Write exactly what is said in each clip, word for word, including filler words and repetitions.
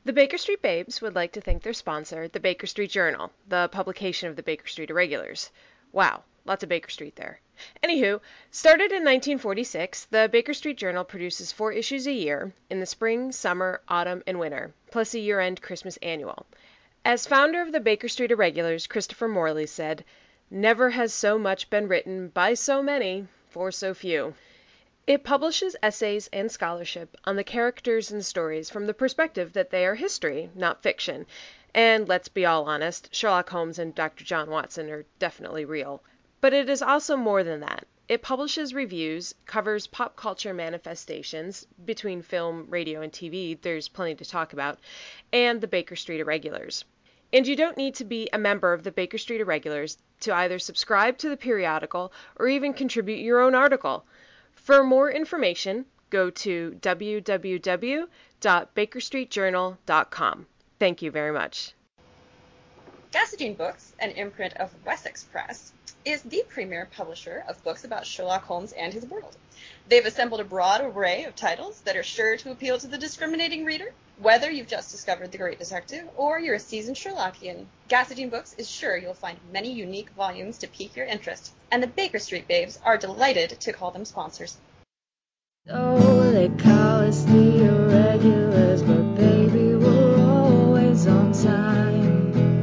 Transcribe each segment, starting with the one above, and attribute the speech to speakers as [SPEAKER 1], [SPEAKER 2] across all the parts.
[SPEAKER 1] The Baker Street Babes would like to thank their sponsor, the Baker Street Journal, the publication of the Baker Street Irregulars. Wow, lots of Baker Street there. Anywho, started in nineteen forty-six, the Baker Street Journal produces four issues a year in the spring, summer, autumn, and winter, plus a year-end Christmas annual. As founder of the Baker Street Irregulars, Christopher Morley said, "Never has so much been written by so many for so few." It publishes essays and scholarship on the characters and stories from the perspective that they are history, not fiction. And let's be all honest, Sherlock Holmes and Doctor John Watson are definitely real. But it is also more than that. It publishes reviews, covers pop culture manifestations, between film, radio, and T V, there's plenty to talk about, and the Baker Street Irregulars. And you don't need to be a member of the Baker Street Irregulars to either subscribe to the periodical or even contribute your own article. For more information, go to w w w dot baker street journal dot com. Thank you very much.
[SPEAKER 2] Gasogene Books, an imprint of Wessex Press, is the premier publisher of books about Sherlock Holmes and his world. They've assembled a broad array of titles that are sure to appeal to the discriminating reader. Whether you've just discovered The Great Detective or you're a seasoned Sherlockian, Gasogene Books is sure you'll find many unique volumes to pique your interest, and the Baker Street Babes are delighted to call them sponsors.
[SPEAKER 3] Oh, they call us the Irregulars, but baby, we're always on time.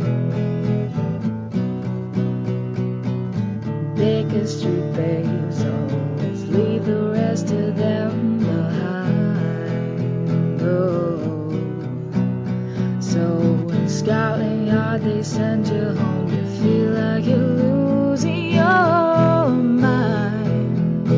[SPEAKER 3] Baker Street Babes always leave the rest of them behind. Oh. So when Scotland Yard they send you home, you feel like you're losing your mind.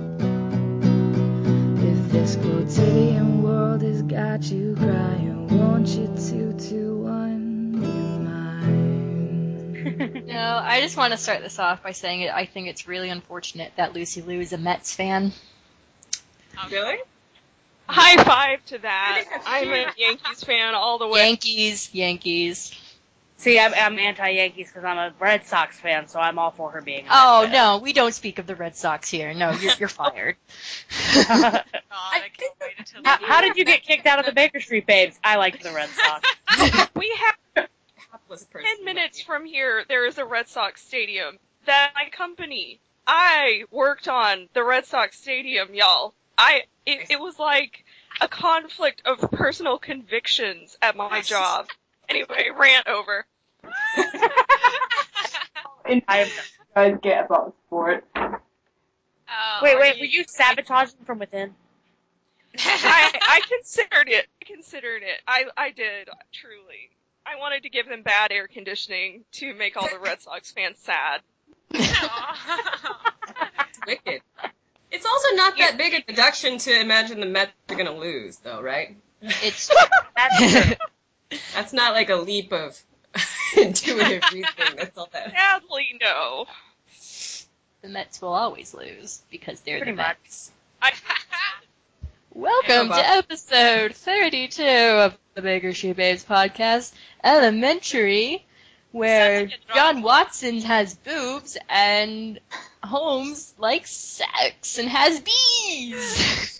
[SPEAKER 3] If this quotidian world has got you crying, won't you two to one be mine?
[SPEAKER 4] No, I just want to start this off by saying it. I think it's really unfortunate that Lucy Liu is a Mets fan.
[SPEAKER 5] Really?
[SPEAKER 6] High five to that. I'm a Yankees fan all the way.
[SPEAKER 4] Yankees, Yankees.
[SPEAKER 5] See, I'm, I'm anti-Yankees because I'm a Red Sox fan, so I'm all for her being a
[SPEAKER 4] Oh,
[SPEAKER 5] Red fan.
[SPEAKER 4] no, we don't speak of the Red Sox here. No, you're, you're fired.
[SPEAKER 6] God, I can't wait until
[SPEAKER 5] How, how did you get kicked out of the Baker Street Babes? I liked the Red Sox.
[SPEAKER 6] We have ten minutes from here, there is a Red Sox stadium that my company, I worked on the Red Sox stadium, y'all. I, it, it was like a conflict of personal convictions at my job. Anyway, rant over.
[SPEAKER 5] I guys get about the sport.
[SPEAKER 7] Oh,
[SPEAKER 5] Wait, wait,
[SPEAKER 7] you,
[SPEAKER 5] were you sabotaging from within?
[SPEAKER 6] I, I considered it. I considered it. I, I did, truly. I wanted to give them bad air conditioning to make all the Red Sox fans sad.
[SPEAKER 8] Wicked. It's also not that big a deduction to imagine the Mets are going to lose, though, right?
[SPEAKER 4] It's
[SPEAKER 5] That's true.
[SPEAKER 8] That's not like a leap of intuitive reasoning. That's all that.
[SPEAKER 6] Sadly, no.
[SPEAKER 4] the Mets will always lose because they're
[SPEAKER 5] Pretty
[SPEAKER 4] the
[SPEAKER 5] much.
[SPEAKER 4] Mets.
[SPEAKER 6] I,
[SPEAKER 4] Welcome
[SPEAKER 8] Yeah,
[SPEAKER 4] to episode thirty-two of the Baker Street Babes podcast, Elementary, where
[SPEAKER 7] Sounds like a
[SPEAKER 4] John
[SPEAKER 7] drama.
[SPEAKER 4] Watson has boobs and Holmes likes sex and has bees.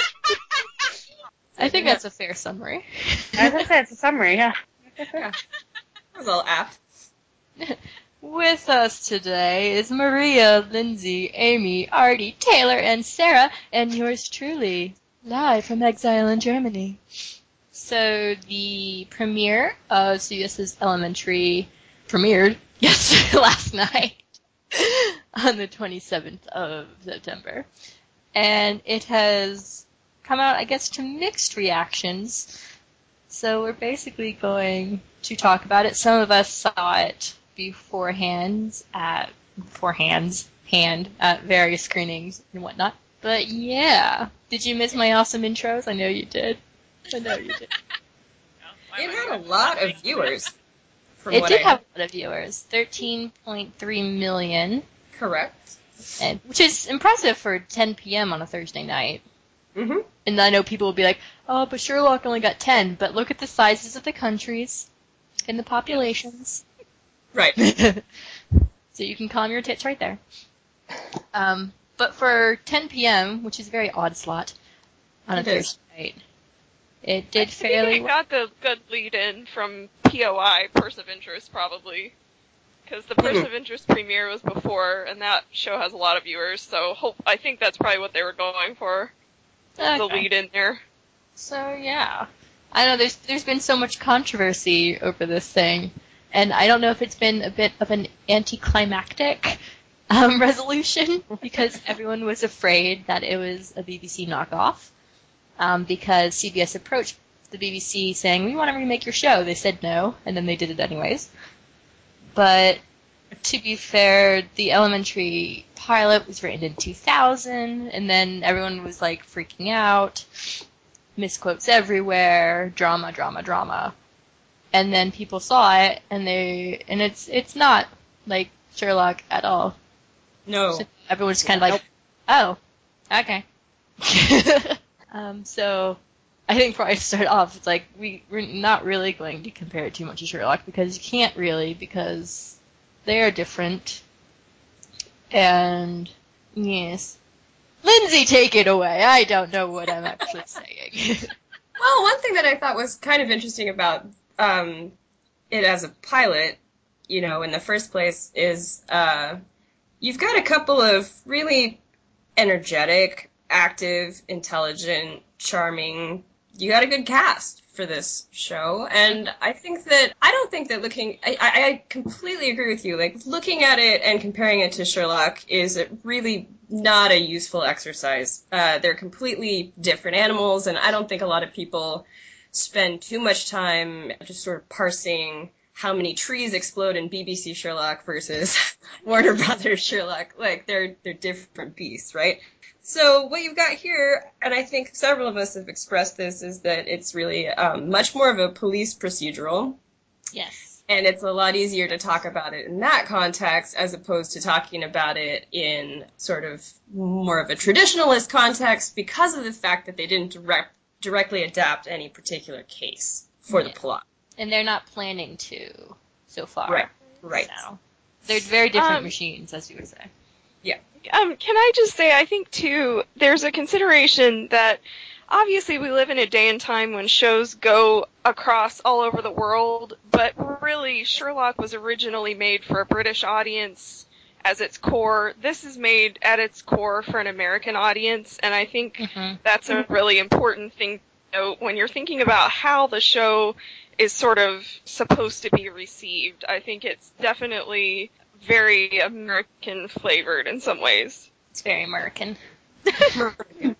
[SPEAKER 4] I think that's a fair summary.
[SPEAKER 5] I was going to say, it's a summary, yeah.
[SPEAKER 8] Yeah. That was all apt.
[SPEAKER 4] With us today is Maria, Lindsay, Amy, Artie, Taylor, and Sarah, and yours truly, live from exile in Germany. So the premiere of C B S's Elementary premiered, yes, last night on the twenty-seventh of September. And it has come out, I guess, to mixed reactions. So we're basically going to talk about it. Some of us saw it beforehand at beforehand hand at various screenings and whatnot. But yeah, did you miss my awesome intros? I know you did. I know you did.
[SPEAKER 8] It had a lot of viewers. From
[SPEAKER 4] It
[SPEAKER 8] what
[SPEAKER 4] did
[SPEAKER 8] I
[SPEAKER 4] have a lot of viewers, thirteen point three million,
[SPEAKER 8] correct.
[SPEAKER 4] and, which is impressive for ten p.m. on a Thursday night.
[SPEAKER 8] Mm-hmm.
[SPEAKER 4] And I know people will be like, oh, but Sherlock only got ten, but look at the sizes of the countries and the populations.
[SPEAKER 8] Right.
[SPEAKER 4] So you can calm your tits right there. Um, but for ten p.m., which is a very odd slot on a
[SPEAKER 8] It is.
[SPEAKER 4] Thursday night, It did
[SPEAKER 6] I
[SPEAKER 4] fairly
[SPEAKER 6] think it
[SPEAKER 4] well.
[SPEAKER 6] got the good lead in from P O I, Purse of Interest, probably. Because the Purse of Interest premiere was before, and that show has a lot of viewers, so hope I think that's probably what they were going for.
[SPEAKER 4] Okay.
[SPEAKER 6] The lead in there.
[SPEAKER 4] So yeah, I know there's there's been so much controversy over this thing, and I don't know if it's been a bit of an anticlimactic um, resolution because everyone was afraid that it was a B B C knockoff. Um, because C B S approached the B B C saying, we want to remake your show. They said no, and then they did it anyways. But to be fair, the Elementary pilot was written in two thousand, and then everyone was like freaking out, misquotes everywhere, drama, drama, drama. And then people saw it, and they and it's it's not like Sherlock at all.
[SPEAKER 8] No.
[SPEAKER 4] So everyone's kind of like, oh, okay. Um, so I think before I start off, it's like we, we're not really going to compare it too much to Sherlock because you can't really because they are different. And yes. Lindsay, take it away. I don't know what I'm actually saying.
[SPEAKER 8] Well, one thing that I thought was kind of interesting about um, it as a pilot, you know, in the first place, is uh, you've got a couple of really energetic, active, intelligent, charming. You got a good cast for this show, and I think that I don't think that looking. I, I, I completely agree with you. Like looking at it and comparing it to Sherlock is really not a useful exercise. Uh, they're completely different animals, and I don't think a lot of people spend too much time just sort of parsing how many trees explode in B B C Sherlock versus Warner Brothers Sherlock. Like they're they're different beasts, right? So what you've got here, and I think several of us have expressed this, is that it's really um, much more of a police procedural.
[SPEAKER 4] Yes.
[SPEAKER 8] And it's a lot easier to talk about it in that context as opposed to talking about it in sort of more of a traditionalist context because of the fact that they didn't direct, directly adapt any particular case for
[SPEAKER 4] Yeah.
[SPEAKER 8] the plot.
[SPEAKER 4] And they're not planning to so far.
[SPEAKER 8] Right, right.
[SPEAKER 4] So. They're very different
[SPEAKER 6] Um,
[SPEAKER 4] machines, as you would say.
[SPEAKER 6] Um, can I just say, I think, too, there's a consideration that obviously we live in a day and time when shows go across all over the world, but really Sherlock was originally made for a British audience as its core. This is made at its core for an American audience, and I think
[SPEAKER 4] Mm-hmm.
[SPEAKER 6] that's a really important thing to note when you're thinking about how the show is sort of supposed to be received. I think it's definitely very American flavored in some ways.
[SPEAKER 4] It's very American.
[SPEAKER 8] Well,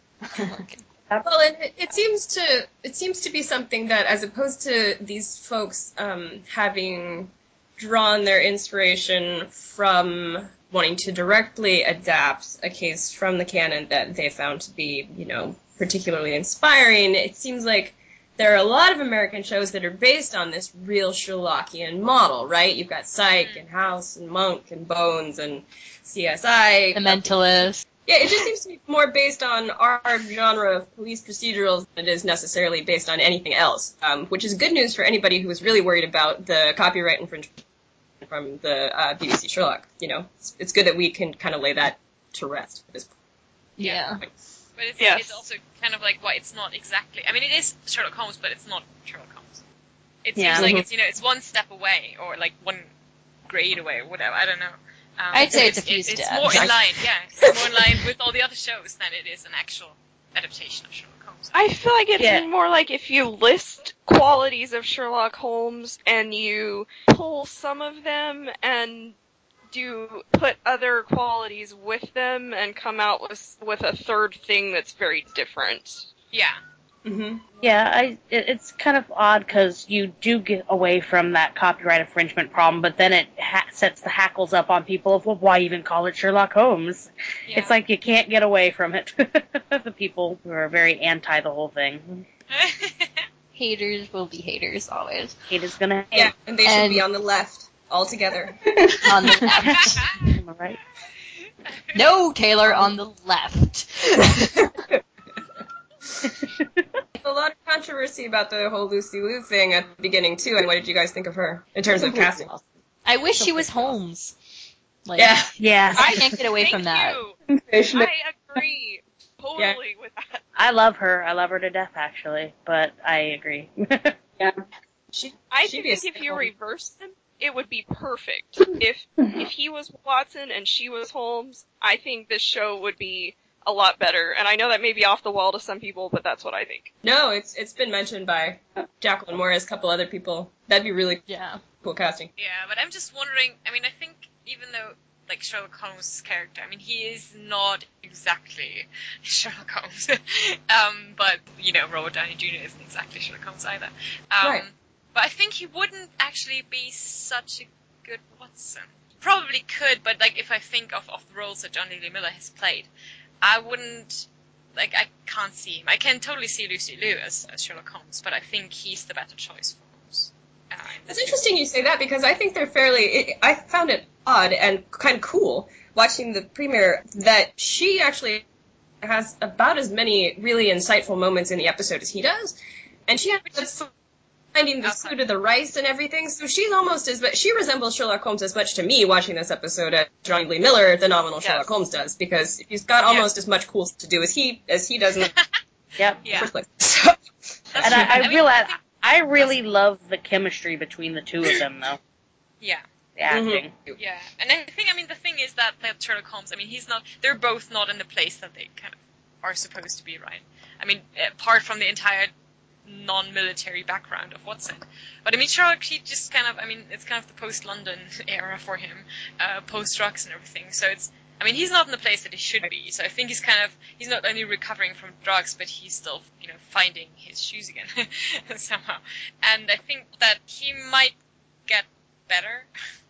[SPEAKER 8] and it, it seems to it seems to be something that, as opposed to these folks um, having drawn their inspiration from wanting to directly adapt a case from the canon that they found to be, you know, particularly inspiring, it seems like there are a lot of American shows that are based on this real Sherlockian model, right? You've got Psych and House and Monk and Bones and C S I.
[SPEAKER 4] The Mentalist.
[SPEAKER 8] Yeah, it just seems to be more based on our genre of police procedurals than it is necessarily based on anything else, um, which is good news for anybody who was really worried about the copyright infringement from the uh, B B C Sherlock. You know, it's, it's good that we can kind of lay that to rest at this point.
[SPEAKER 4] Yeah.
[SPEAKER 7] But it's,
[SPEAKER 6] Yes.
[SPEAKER 7] it's also kind of like, well, it's not exactly. I mean, it is Sherlock Holmes, but it's not Sherlock Holmes. It seems
[SPEAKER 4] Yeah.
[SPEAKER 7] like
[SPEAKER 8] Mhm.
[SPEAKER 7] it's, you know, it's one step away, or like one grade away, or whatever. I don't know. Um,
[SPEAKER 4] I'd say it's a few
[SPEAKER 7] it- It's
[SPEAKER 4] steps.
[SPEAKER 7] more in line, yeah. It's more in line with all the other shows than it is an actual adaptation of Sherlock Holmes.
[SPEAKER 6] I feel like it's
[SPEAKER 5] Yeah.
[SPEAKER 6] more like if you list qualities of Sherlock Holmes and you pull some of them and do put other qualities with them and come out with with a third thing that's very different.
[SPEAKER 7] Yeah.
[SPEAKER 8] Mm-hmm.
[SPEAKER 5] Yeah, I, it, it's kind of odd because you do get away from that copyright infringement problem, but then it ha- sets the hackles up on people of, well, why even call it Sherlock Holmes?
[SPEAKER 7] Yeah.
[SPEAKER 5] It's like you can't get away from it. The people who are very anti the whole thing.
[SPEAKER 4] Haters will be haters always.
[SPEAKER 5] Hate is gonna hate.
[SPEAKER 8] Yeah, and they should
[SPEAKER 4] And-
[SPEAKER 8] be on the left altogether.
[SPEAKER 4] On the left.
[SPEAKER 5] Am I right?
[SPEAKER 4] No, Taylor, on the left.
[SPEAKER 8] A lot of controversy about the whole Lucy Liu thing at the beginning too. And what did you guys think of her in terms of casting?
[SPEAKER 4] I wish she was Holmes. Like,
[SPEAKER 8] Yeah.
[SPEAKER 5] Yeah.
[SPEAKER 4] I can't get away from
[SPEAKER 6] Thank
[SPEAKER 4] that.
[SPEAKER 6] you. I agree. totally with that.
[SPEAKER 5] I love her. I love her to death, actually. But I agree.
[SPEAKER 8] Yeah. She,
[SPEAKER 6] I
[SPEAKER 8] she'd
[SPEAKER 6] think
[SPEAKER 8] be a
[SPEAKER 6] if you
[SPEAKER 8] sitcom.
[SPEAKER 6] reversed them, it would be perfect. If if he was Watson and she was Holmes, I think this show would be a lot better. And I know that may be off the wall to some people, but that's what I think.
[SPEAKER 8] No, it's it's been mentioned by Jacqueline Morris, a couple other people. That'd be really
[SPEAKER 4] Yeah.
[SPEAKER 8] cool casting.
[SPEAKER 7] Yeah, but I'm just wondering, I mean, I think even though, like, Sherlock Holmes' character, I mean, he is not exactly Sherlock Holmes. um, but, you know, Robert Downey Junior isn't exactly Sherlock Holmes either. Um,
[SPEAKER 8] Right.
[SPEAKER 7] But I think he wouldn't actually be such a good Watson. Probably could, but, like, if I think of, of the roles that Johnny Lee Miller has played, I wouldn't, like, I can't see him. I can totally see Lucy Liu as, as Sherlock Holmes, but I think he's the better choice for Holmes. Uh, in
[SPEAKER 8] It's
[SPEAKER 7] this
[SPEAKER 8] interesting you say that because I think they're fairly. It, I found it odd and kind of cool watching the premiere that she actually has about as many really insightful moments in the episode as he does, and she
[SPEAKER 7] Which
[SPEAKER 8] has
[SPEAKER 7] is-
[SPEAKER 8] finding the
[SPEAKER 7] Okay.
[SPEAKER 8] clue to the rice and everything. So she's almost as much. She resembles Sherlock Holmes as much to me watching this episode as Johnny Lee Miller, the nominal
[SPEAKER 6] Yes.
[SPEAKER 8] Sherlock Holmes, does because he's got almost as much cool to do as he as he does in the
[SPEAKER 5] Yep.
[SPEAKER 7] Yeah.
[SPEAKER 8] first place. So,
[SPEAKER 7] That's
[SPEAKER 5] And
[SPEAKER 7] true.
[SPEAKER 5] I, I,
[SPEAKER 7] mean,
[SPEAKER 5] realize,
[SPEAKER 7] think-
[SPEAKER 5] I really love the chemistry between the two of them, though.
[SPEAKER 7] yeah.
[SPEAKER 5] The acting.
[SPEAKER 7] Yeah, and I think, I mean, the thing is that, that Sherlock Holmes, I mean, he's not, they're both not in the place that they kind of are supposed to be, right? I mean, apart from the entire non-military background of Watson. But I mean, Sherlock, he just kind of, I mean, it's kind of the post-London era for him, uh, post-drugs and everything, so it's, I mean, he's not in the place that he should be, so I think he's kind of, he's not only recovering from drugs, but he's still, you know, finding his shoes again, somehow. And I think that he might get better,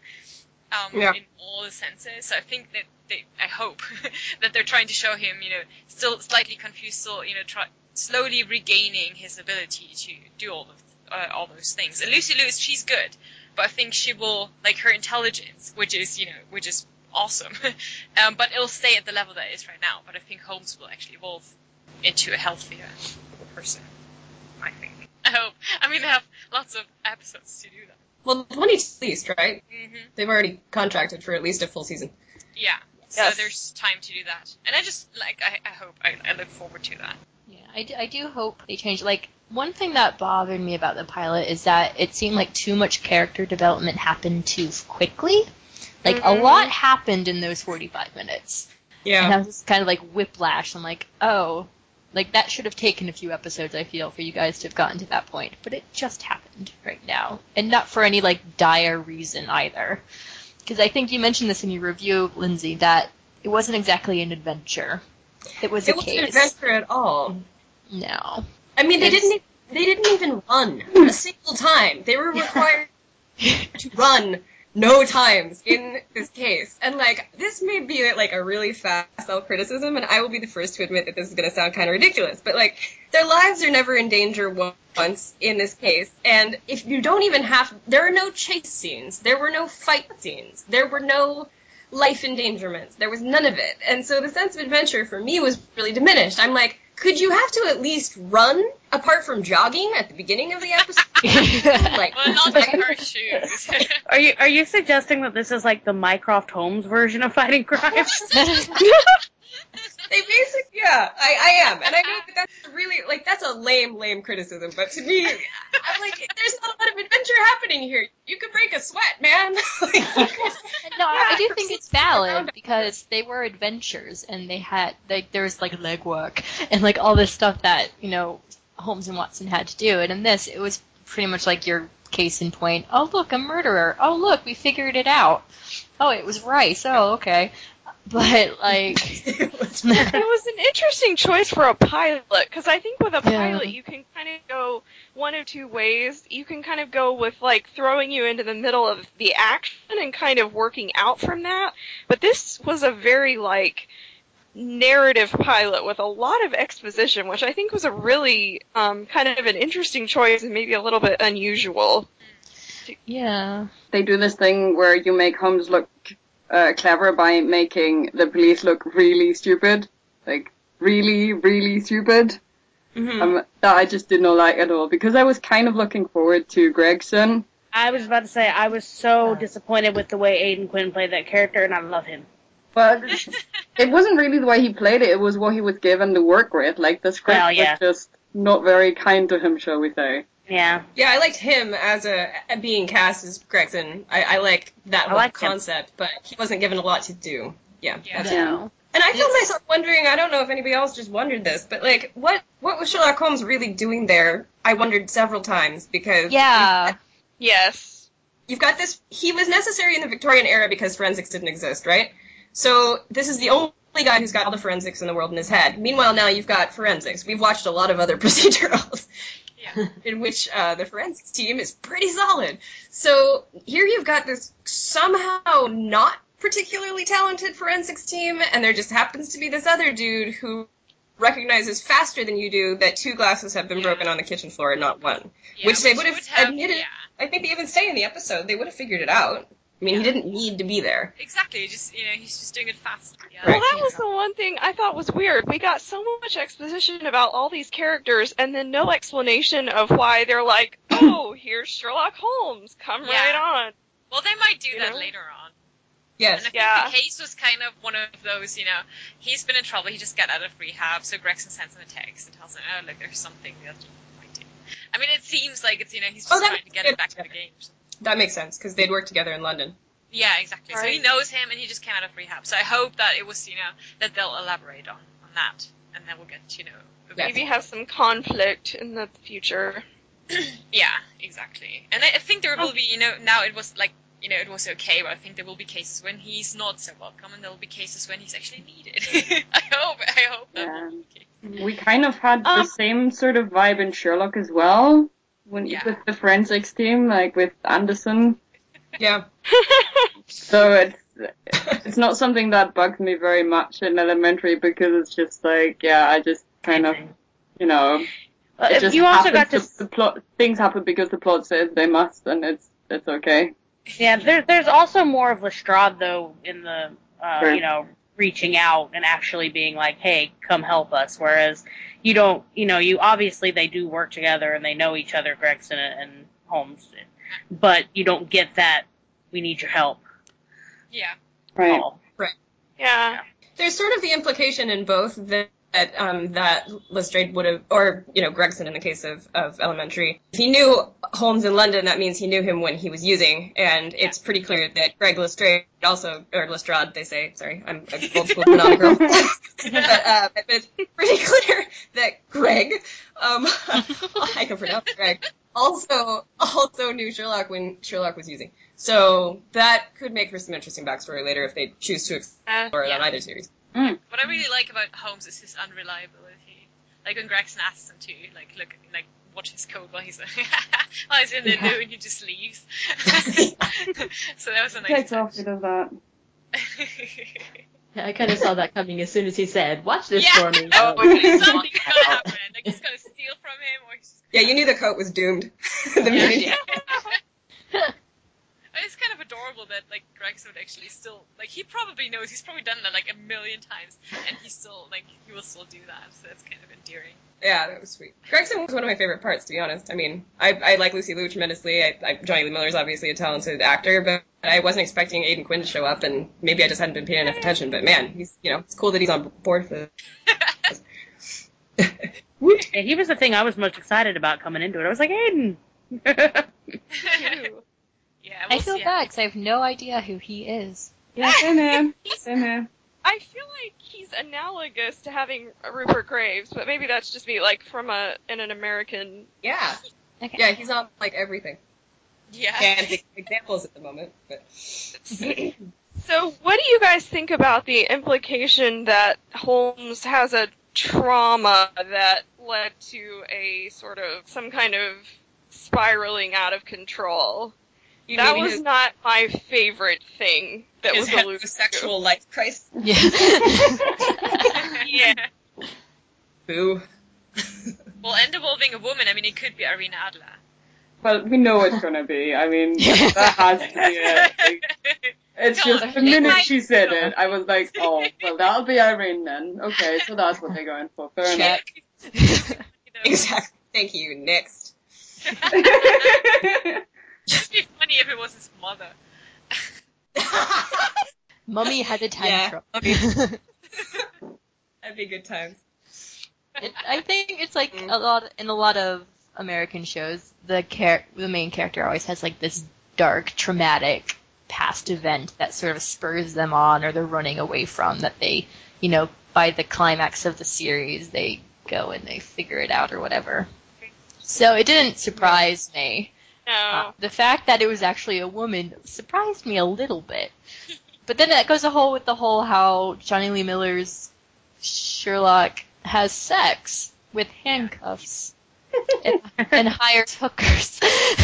[SPEAKER 7] um,
[SPEAKER 8] Yeah.
[SPEAKER 7] in all the senses, so I think that they, I hope, that they're trying to show him, you know, still slightly confused, still, you know, try, slowly regaining his ability to do all of, uh, all those things. And Lucy Lewis, she's good, but I think she will, like, her intelligence, which is, you know, which is awesome, um, but it'll stay at the level that it is right now. But I think Holmes will actually evolve into a healthier person, I think. I hope. I mean, they have lots of episodes to do that.
[SPEAKER 8] well, twenty-two at least, right?
[SPEAKER 7] hmm
[SPEAKER 8] They've already contracted for at least a full season.
[SPEAKER 7] Yeah. So
[SPEAKER 6] Yes.
[SPEAKER 7] there's time to do that. And I just, like, I, I hope, I, I look forward to that.
[SPEAKER 4] Yeah, I do, I do hope they change. Like, one thing that bothered me about the pilot is that it seemed like too much character development happened too quickly. Like, a
[SPEAKER 6] Mhm.
[SPEAKER 4] lot happened in those forty-five minutes.
[SPEAKER 8] Yeah.
[SPEAKER 4] And I was just kind of like whiplash. I'm like, oh, like that should have taken a few episodes, I feel, for you guys to have gotten to that point. But it just happened right now. And not for any, like, dire reason either. Because I think you mentioned this in your review, Lindsay, that it wasn't exactly an adventure. It was
[SPEAKER 8] It
[SPEAKER 4] a
[SPEAKER 8] wasn't
[SPEAKER 4] case.
[SPEAKER 8] an adventure at all.
[SPEAKER 4] No.
[SPEAKER 8] I mean, they
[SPEAKER 4] It's-
[SPEAKER 8] didn't. e- They didn't even run a single time. They were required to run no times in this case. And like, this may be like a really fast self-criticism, and I will be the first to admit that this is going to sound kind of ridiculous, but like, their lives are never in danger once in this case. And if you don't even have, there are no chase scenes. There were no fight scenes. There were no life endangerments. There was none of it. And so the sense of adventure for me was really diminished. I'm like, could you have to at least run apart from jogging at the beginning of the episode? Like,
[SPEAKER 7] Well, not in her shoes.
[SPEAKER 5] Are you are you suggesting that this is like the Mycroft Holmes version of fighting crime?
[SPEAKER 8] they basically, yeah, I, I am. And I know that that's really, like, that's a lame, lame criticism, but to me, I'm like, there's not a lot of adventure happening here. You could break a sweat, man. Like, you could-
[SPEAKER 4] No, I do think it's valid
[SPEAKER 8] Around-
[SPEAKER 4] because they were adventures and they had like there was like legwork and like all this stuff that you know Holmes and Watson had to do, and in this it was pretty much like your case in point. Oh look, a murderer. Oh look, we figured it out. Oh, it was rice. Oh okay, but like
[SPEAKER 8] it was-
[SPEAKER 6] It was an interesting choice for a pilot, because I think with a
[SPEAKER 4] Yeah.
[SPEAKER 6] pilot you can kind of go one of two ways. You can kind of go with, like, throwing you into the middle of the action and kind of working out from that, but this was a very, like, narrative pilot with a lot of exposition, which I think was a really um, kind of an interesting choice and maybe a little bit unusual.
[SPEAKER 4] yeah.
[SPEAKER 9] They do this thing where you make Holmes look uh, clever by making the police look really stupid. Like, really, really stupid.
[SPEAKER 8] Mhm.
[SPEAKER 9] Um, that I just did not like at all, because I was kind of looking forward to Gregson.
[SPEAKER 5] I was about to say I was so disappointed with the way Aidan Quinn played that character, and I love him.
[SPEAKER 9] But it wasn't really the way he played it, it was what he was given to work with. Like, the script
[SPEAKER 5] Well, yeah.
[SPEAKER 9] was just not very kind to him, shall we say.
[SPEAKER 5] Yeah.
[SPEAKER 8] Yeah, I liked him as a being cast as Gregson. I, I like that
[SPEAKER 5] I
[SPEAKER 8] whole
[SPEAKER 5] liked him.
[SPEAKER 8] concept, but he wasn't given a lot to do. Yeah.
[SPEAKER 7] Yeah.
[SPEAKER 8] that's-
[SPEAKER 9] Yeah.
[SPEAKER 8] And I found myself wondering, I don't know if anybody else just wondered this, but like, what what was Sherlock Holmes really doing there? I wondered several times because
[SPEAKER 4] Yeah.
[SPEAKER 6] Yes.
[SPEAKER 8] you've got this, he was necessary in the Victorian era because forensics didn't exist, right? So this is the only guy who's got all the forensics in the world in his head. Meanwhile, now you've got forensics. We've watched a lot of other procedurals
[SPEAKER 7] Yeah.
[SPEAKER 8] in which uh, the forensics team is pretty solid. So here you've got this somehow not particularly talented forensics team, and there just happens to be this other dude who recognizes faster than you do that two glasses have been
[SPEAKER 7] Yeah.
[SPEAKER 8] broken on the kitchen floor and not one.
[SPEAKER 7] Yeah,
[SPEAKER 8] which they would have admitted.
[SPEAKER 7] Yeah.
[SPEAKER 8] I think they even say in the episode they would have figured it out. I mean, he
[SPEAKER 7] Yeah.
[SPEAKER 8] didn't need to be there.
[SPEAKER 7] Exactly. Just you know, he's just doing it fast. Yeah.
[SPEAKER 6] Well, that was the one thing I thought was weird. We got so much exposition about all these characters, and then no explanation of why they're like, oh, here's Sherlock Holmes. Come
[SPEAKER 7] Yeah.
[SPEAKER 6] right on.
[SPEAKER 7] Well, they might do
[SPEAKER 6] You
[SPEAKER 7] that
[SPEAKER 6] know?
[SPEAKER 7] later on.
[SPEAKER 8] Yes.
[SPEAKER 7] And I think
[SPEAKER 6] Yeah.
[SPEAKER 7] the case was kind of one of those, you know, he's been in trouble, he just got out of rehab, so Gregson sends him a text and tells him, oh, look, there's something that might do. I mean, it seems like it's, you know, he's just
[SPEAKER 8] Oh, that
[SPEAKER 7] trying to get
[SPEAKER 8] makes
[SPEAKER 7] him back to
[SPEAKER 8] sense.
[SPEAKER 7] the game. or something.
[SPEAKER 8] That makes sense, because they'd worked together in London.
[SPEAKER 7] Yeah, exactly. So he
[SPEAKER 6] Right.
[SPEAKER 7] knows him, and he just came out of rehab. So I hope that it was, you know, that they'll elaborate on, on that, and then we'll get, you know, a bit
[SPEAKER 6] Maybe
[SPEAKER 7] more-
[SPEAKER 6] have some conflict in the future.
[SPEAKER 7] Yeah, exactly. And I, I think there will be, you know, now it was like, you know, it was okay, but I think there will be cases when he's not so welcome, and there will be cases when he's actually needed. I hope, I hope that
[SPEAKER 9] Yeah.
[SPEAKER 7] will be the case.
[SPEAKER 9] We kind of had
[SPEAKER 6] Um,
[SPEAKER 9] the same sort of vibe in Sherlock as well, when
[SPEAKER 7] Yeah.
[SPEAKER 9] with the forensics team, like with Anderson.
[SPEAKER 8] Yeah.
[SPEAKER 9] So it's it's not something that bugs me very much in Elementary because it's just like, yeah, I just kind of, you know,
[SPEAKER 5] Uh,
[SPEAKER 9] it
[SPEAKER 5] if
[SPEAKER 9] just
[SPEAKER 5] you also got
[SPEAKER 9] happens
[SPEAKER 5] to,
[SPEAKER 9] to, the plot, things happen because the plot says they must, and it's it's okay.
[SPEAKER 5] yeah, there, there's also more of Lestrade though in the, uh,
[SPEAKER 9] Sure.
[SPEAKER 5] you know, reaching out and actually being like, hey, come help us. Whereas you don't, you know, you obviously they do work together and they know each other, Gregson and Holmes, but you don't get that we need your help.
[SPEAKER 7] Yeah.
[SPEAKER 9] Right.
[SPEAKER 5] call.
[SPEAKER 6] Yeah.
[SPEAKER 8] There's sort of the implication in both that that, um, that Lestrade would have, or, you know, Gregson in the case of, of Elementary. If he knew Holmes in London, that means he knew him when he was using, and it's pretty clear that Greg Lestrade also, or Lestrade, they say, sorry, I'm an old school banana girl. but, uh, but it's pretty clear that Greg, um, I can pronounce Greg, also, also knew Sherlock when Sherlock was using. So that could make for some interesting backstory later if they choose to explore it on
[SPEAKER 7] yeah.
[SPEAKER 8] either series.
[SPEAKER 9] Mm.
[SPEAKER 7] What I really like about Holmes is his unreliability. Like when Gregson asks him to, like, look, like, watch his code while he's, while he's in the
[SPEAKER 9] Yeah.
[SPEAKER 7] loo and he just leaves. So that was a nice
[SPEAKER 9] Takes
[SPEAKER 7] touch.
[SPEAKER 9] off, he does that.
[SPEAKER 10] Yeah, I kind of saw that coming as soon as he said, "Watch this
[SPEAKER 7] Yeah.
[SPEAKER 10] for me."
[SPEAKER 7] Oh,
[SPEAKER 10] Oh,
[SPEAKER 7] something's gonna happen. Like he's gonna steal from him, or he's just
[SPEAKER 8] Yeah, you knew the coat was doomed. the
[SPEAKER 7] Yeah,
[SPEAKER 8] minute-
[SPEAKER 7] yeah. It's kind of adorable that like Gregson would actually still like he probably knows he's probably done that like a million times and he still like he will still do that, so that's kind of endearing.
[SPEAKER 8] Yeah, that was sweet. Gregson was one of my favorite parts, to be honest. I mean, I, I like Lucy Liu tremendously. I, I, Johnny Lee Miller's obviously a talented actor, but I wasn't expecting Aidan Quinn to show up, and maybe I just hadn't been paying enough attention. But man, he's you know it's cool that he's on board for this.
[SPEAKER 5] Yeah, he was the thing I was most excited about coming into it. I was like, Aiden.
[SPEAKER 7] Yeah,
[SPEAKER 4] I
[SPEAKER 7] we'll
[SPEAKER 4] feel
[SPEAKER 7] see.
[SPEAKER 4] bad because I have no idea who he is.
[SPEAKER 9] Yeah, same here. Same here.
[SPEAKER 6] I feel like he's analogous to having Rupert Graves, but maybe that's just me, like, from a in an American.
[SPEAKER 8] Yeah,
[SPEAKER 4] Okay.
[SPEAKER 8] yeah, he's on like everything.
[SPEAKER 7] Yeah.
[SPEAKER 8] Can't think of examples at the moment, but
[SPEAKER 6] So, what do you guys think about the implication that Holmes has a trauma that led to a sort of some kind of spiraling out of control?
[SPEAKER 8] you
[SPEAKER 6] That
[SPEAKER 8] mean
[SPEAKER 6] was
[SPEAKER 8] his,
[SPEAKER 6] not my favorite thing that
[SPEAKER 8] his
[SPEAKER 6] was alluded to.
[SPEAKER 8] heterosexual life crisis.
[SPEAKER 4] Yeah.
[SPEAKER 7] Yeah.
[SPEAKER 8] Boo.
[SPEAKER 7] Well, and involving a woman, I mean, it could be Irina Adler.
[SPEAKER 9] Well, we know it's gonna be. I mean, that has to be it. Like, it's
[SPEAKER 7] Come
[SPEAKER 9] just
[SPEAKER 7] on,
[SPEAKER 9] the
[SPEAKER 7] it
[SPEAKER 9] minute
[SPEAKER 7] might-
[SPEAKER 9] she said it, I was like, oh, well, that'll be Irene then. Okay, so that's what they're going for. Fair enough.
[SPEAKER 8] Exactly. Thank you. Next.
[SPEAKER 7] It'd be funny if it was his mother.
[SPEAKER 4] Mummy had a tantrum.
[SPEAKER 8] Yeah. That'd be good times.
[SPEAKER 4] It, I think it's like a lot in a lot of American shows. The char- the main character always has like this dark, traumatic past event that sort of spurs them on, or they're running away from. That they, you know, by the climax of the series, they go and they figure it out or whatever. So it didn't surprise me.
[SPEAKER 6] No.
[SPEAKER 4] Uh, the fact that it was actually a woman surprised me a little bit. But then that goes a whole with the whole how Johnny Lee Miller's Sherlock has sex with handcuffs and, and hires hookers.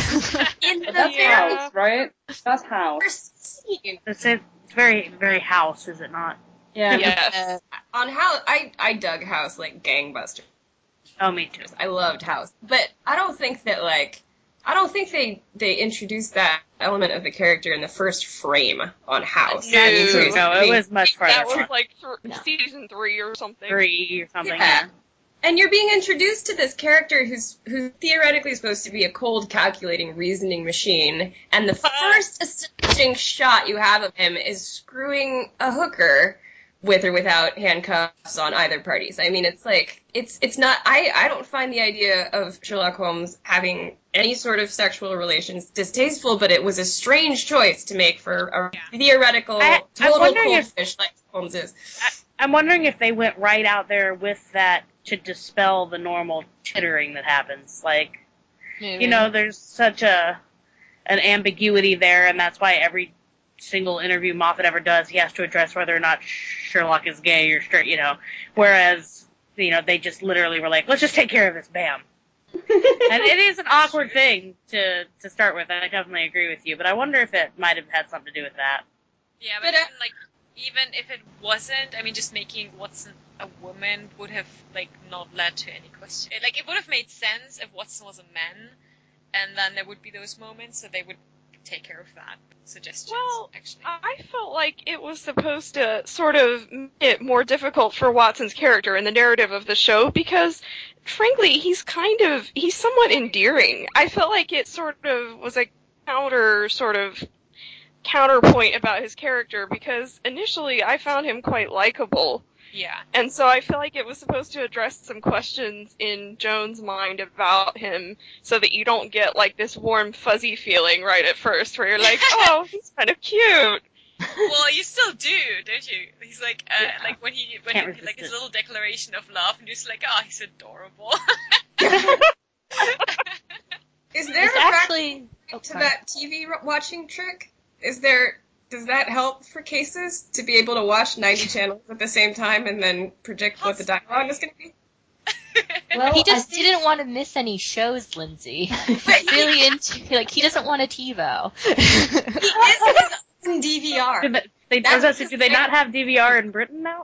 [SPEAKER 8] In the
[SPEAKER 9] That's
[SPEAKER 6] Yeah.
[SPEAKER 9] house, right? That's house.
[SPEAKER 8] first scene.
[SPEAKER 5] It's, it's very, very House, is it not?
[SPEAKER 9] Yeah.
[SPEAKER 6] Yes.
[SPEAKER 8] On House, I, I dug House like gangbusters.
[SPEAKER 5] Oh, me too.
[SPEAKER 8] I loved House. But I don't think that, like, I don't think they, they introduced that element of the character in the first frame on House.
[SPEAKER 6] No.
[SPEAKER 8] I mean, so
[SPEAKER 5] No, it was much farther.
[SPEAKER 6] That was
[SPEAKER 5] front.
[SPEAKER 6] like th-
[SPEAKER 4] No.
[SPEAKER 6] season three or something.
[SPEAKER 5] Three or something.
[SPEAKER 8] Yeah.
[SPEAKER 5] Yeah.
[SPEAKER 8] And you're being introduced to this character who's who's theoretically supposed to be a cold, calculating, reasoning machine, and the first astonishing shot you have of him is screwing a hooker with or without handcuffs on either parties. I mean, it's like it's it's not. I I don't find the idea of Sherlock Holmes having any sort of sexual relations distasteful, but it was a strange choice to make for a theoretical
[SPEAKER 5] I- I'm
[SPEAKER 8] total
[SPEAKER 5] wondering
[SPEAKER 8] cold
[SPEAKER 5] if-
[SPEAKER 8] fish like Holmes is.
[SPEAKER 5] I'm wondering if they went right out there with that to dispel the normal tittering that happens. Like,
[SPEAKER 4] Maybe.
[SPEAKER 5] you know, there's such a an ambiguity there, and that's why every single interview Moffat ever does, he has to address whether or not Sherlock is gay or straight, you know. Whereas, you know, they just literally were like, let's just take care of this, bam. And it is an awkward thing to to start with, and I definitely agree with you, but I wonder if it might have had something to do with that.
[SPEAKER 7] Yeah, but,
[SPEAKER 8] But, uh,
[SPEAKER 7] even, like, even if it wasn't, I mean, just making Watson a woman would have, like, not led to any question. Like, it would have made sense if Watson was a man, and then there would be those moments, so they would take care of that. Suggestions,
[SPEAKER 6] Well,
[SPEAKER 7] actually.
[SPEAKER 6] I felt like it was supposed to sort of make it more difficult for Watson's character in the narrative of the show because, frankly, he's kind of, he's somewhat endearing. I felt like it sort of was a counter sort of counterpoint about his character because initially I found him quite likable.
[SPEAKER 7] Yeah.
[SPEAKER 6] And so I feel like it was supposed to address some questions in Joan's mind about him so that you don't get like this warm fuzzy feeling right at first where you're like, oh, he's kind of cute.
[SPEAKER 7] Well, you still do, don't you? He's like, uh,
[SPEAKER 5] Yeah.
[SPEAKER 7] like when he, when
[SPEAKER 5] Can't
[SPEAKER 7] he, like his
[SPEAKER 5] resist it.
[SPEAKER 7] little declaration of love, and you're just like, oh, he's adorable.
[SPEAKER 8] Is there
[SPEAKER 4] It's
[SPEAKER 8] a
[SPEAKER 4] actually oh,
[SPEAKER 8] to
[SPEAKER 4] sorry.
[SPEAKER 8] that T V ro- watching trick? Is there, does that help for cases to be able to watch ninety channels at the same time and then predict what the dialogue is going to be?
[SPEAKER 10] Well,
[SPEAKER 4] He
[SPEAKER 10] I
[SPEAKER 4] just
[SPEAKER 10] think-
[SPEAKER 4] didn't want to miss any shows, Lindsay. He's
[SPEAKER 8] But
[SPEAKER 4] really into like he doesn't want a TiVo.
[SPEAKER 8] he is his own D V R.
[SPEAKER 5] Do they, they,
[SPEAKER 8] That's
[SPEAKER 5] I was
[SPEAKER 8] what
[SPEAKER 5] do they
[SPEAKER 8] his-
[SPEAKER 5] not have D V R in Britain now?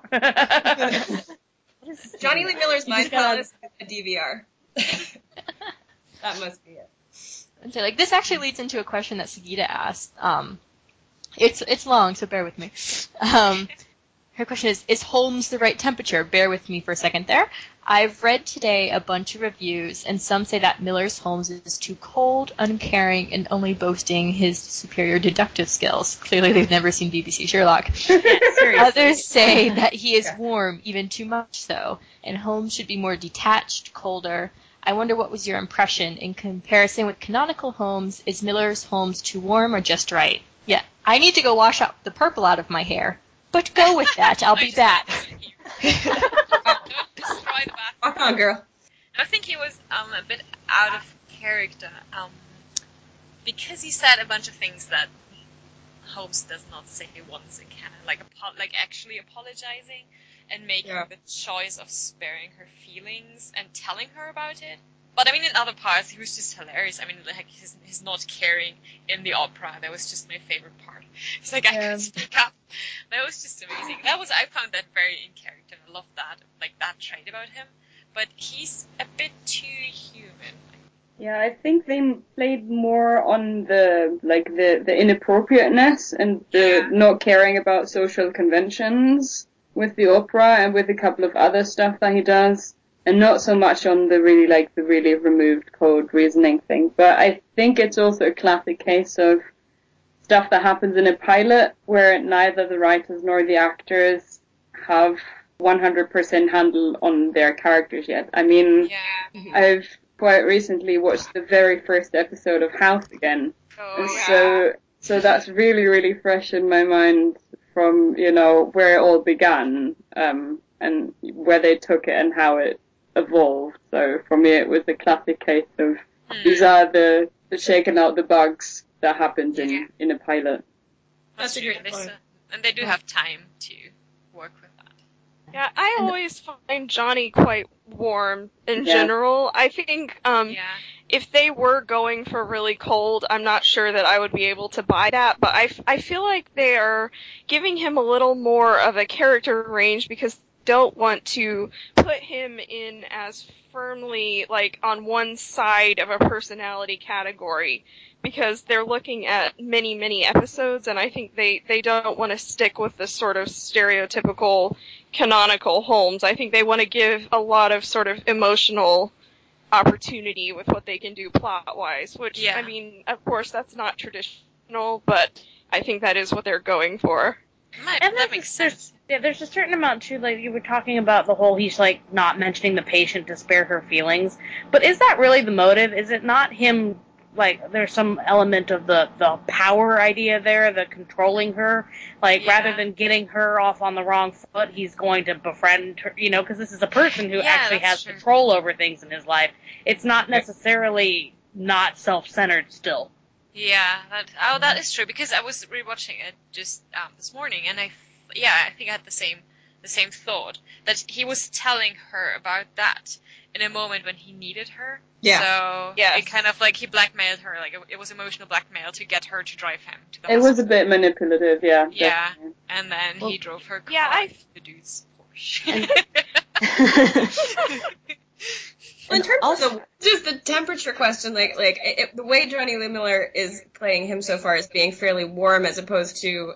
[SPEAKER 8] Johnny Lee Miller's
[SPEAKER 5] You
[SPEAKER 8] Mind
[SPEAKER 5] just gotta-
[SPEAKER 8] Palace is a D V R. That must be it.
[SPEAKER 4] And so, like, this actually leads into a question that Sagita asked. Um, it's it's long, so bear with me. Um, her question is: Is Holmes the right temperature? Bear with me for a second there. I've read today a bunch of reviews, and some say that Miller's Holmes is too cold, uncaring, and only boasting his superior deductive skills. Clearly, they've never seen B B C Sherlock.
[SPEAKER 5] Yeah, seriously.
[SPEAKER 4] Others say that he is
[SPEAKER 8] Yeah.
[SPEAKER 4] warm, even too much so, and Holmes should be more detached, colder. I wonder what was your impression in comparison with canonical Holmes? Is Miller's Holmes too warm or just right? Yeah, I need to go wash out the purple out of my hair. But go with that, I'll be back.
[SPEAKER 7] Destroy the bathroom.
[SPEAKER 8] Walk on, girl.
[SPEAKER 7] I think he was um, a bit out of character um, because he said a bunch of things that Holmes does not say once in canon, like apo- like actually apologizing and making
[SPEAKER 8] Yeah.
[SPEAKER 7] the choice of sparing her feelings and telling her about it. But I mean, in other parts, he was just hilarious. I mean, like his, his not caring in the opera, that was just my favorite part. It's like I
[SPEAKER 8] Yeah.
[SPEAKER 7] could speak up. That was just amazing. That was I found that very in character. I love that, like that trait about him. But he's a bit too human.
[SPEAKER 9] Yeah, I think they played more on the like the the inappropriateness and the
[SPEAKER 7] Yeah.
[SPEAKER 9] not caring about social conventions with the opera and with a couple of other stuff that he does, and not so much on the really like the really removed cold reasoning thing. But I think it's also a classic case of stuff that happens in a pilot where neither the writers nor the actors have one hundred percent handle on their characters yet. I mean,
[SPEAKER 7] Yeah.
[SPEAKER 9] I've quite recently watched the very first episode of House again.
[SPEAKER 6] Oh,
[SPEAKER 9] And
[SPEAKER 6] yeah.
[SPEAKER 9] so, so that's really, really fresh in my mind from, you know, where it all began, um, and where they took it and how it evolved. So for me, it was a classic case of
[SPEAKER 7] Mm.
[SPEAKER 9] these are the, the shaking out the bugs that happens in,
[SPEAKER 7] Yeah.
[SPEAKER 9] in a pilot.
[SPEAKER 7] That's
[SPEAKER 8] That's a
[SPEAKER 7] true.
[SPEAKER 8] great
[SPEAKER 7] There's
[SPEAKER 8] point.
[SPEAKER 7] a- and they do have time to work with that.
[SPEAKER 6] Yeah, I
[SPEAKER 10] And-
[SPEAKER 6] always find Johnny quite warm in
[SPEAKER 9] Yeah.
[SPEAKER 6] general. I think um,
[SPEAKER 7] Yeah.
[SPEAKER 6] if they were going for really cold, I'm not sure that I would be able to buy that, but I, f- I feel like they are giving him a little more of a character range because they don't want to put him in as firmly, like, on one side of a personality category because they're looking at many, many episodes, and I think they, they don't want to stick with the sort of stereotypical canonical Holmes. I think they want to give a lot of sort of emotional opportunity with what they can do plot-wise, which,
[SPEAKER 7] Yeah.
[SPEAKER 6] I mean, of course, that's not traditional, but I think that is what they're going for.
[SPEAKER 7] Might-
[SPEAKER 5] And
[SPEAKER 7] that
[SPEAKER 5] there's,
[SPEAKER 7] makes
[SPEAKER 5] there's,
[SPEAKER 7] sense.
[SPEAKER 5] yeah, there's a certain amount too, like you were talking about the whole he's like not mentioning the patient to spare her feelings. But is that really the motive? Is it not him, like there's some element of the, the power idea there, the controlling her? Like
[SPEAKER 7] Yeah.
[SPEAKER 5] rather than getting her off on the wrong foot, he's going to befriend her, you know, because this is a person who
[SPEAKER 7] Yeah,
[SPEAKER 5] actually
[SPEAKER 7] that's
[SPEAKER 5] has
[SPEAKER 7] true.
[SPEAKER 5] control over things in his life. It's not necessarily not self-centered still.
[SPEAKER 7] Yeah, that oh, that is true because I was rewatching it just um, this morning, and I, yeah, I think I had the same, the same thought that he was telling her about that in a moment when he needed her.
[SPEAKER 8] Yeah.
[SPEAKER 7] So
[SPEAKER 6] Yes.
[SPEAKER 7] it kind of like he blackmailed her, like it, it was emotional blackmail to get her to drive him to the
[SPEAKER 9] It was a
[SPEAKER 7] hospital.
[SPEAKER 9] bit manipulative, yeah.
[SPEAKER 7] Yeah.
[SPEAKER 9] definitely.
[SPEAKER 7] And then
[SPEAKER 10] Well,
[SPEAKER 7] he drove her car
[SPEAKER 6] yeah, I-
[SPEAKER 7] to the dude's Porsche.
[SPEAKER 8] Well, in
[SPEAKER 10] And
[SPEAKER 8] terms
[SPEAKER 10] also-
[SPEAKER 8] of the, just the temperature question, like like it, the way Johnny Lee Miller is playing him so far is being fairly warm, as opposed to,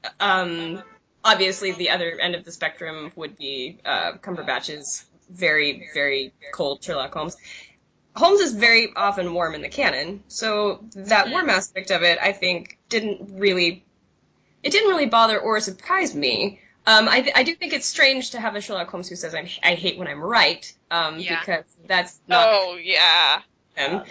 [SPEAKER 8] um, obviously the other end of the spectrum would be uh, Cumberbatch's very very cold Sherlock Holmes. Holmes is very often warm in the canon, so that warm aspect of it, I think, didn't really, it didn't really bother or surprise me. Um, I, th- I do think it's strange to have a Sherlock Holmes who says, I'm, I hate when I'm right, um,
[SPEAKER 7] Yeah.
[SPEAKER 8] because that's not
[SPEAKER 6] Oh, yeah.
[SPEAKER 8] him.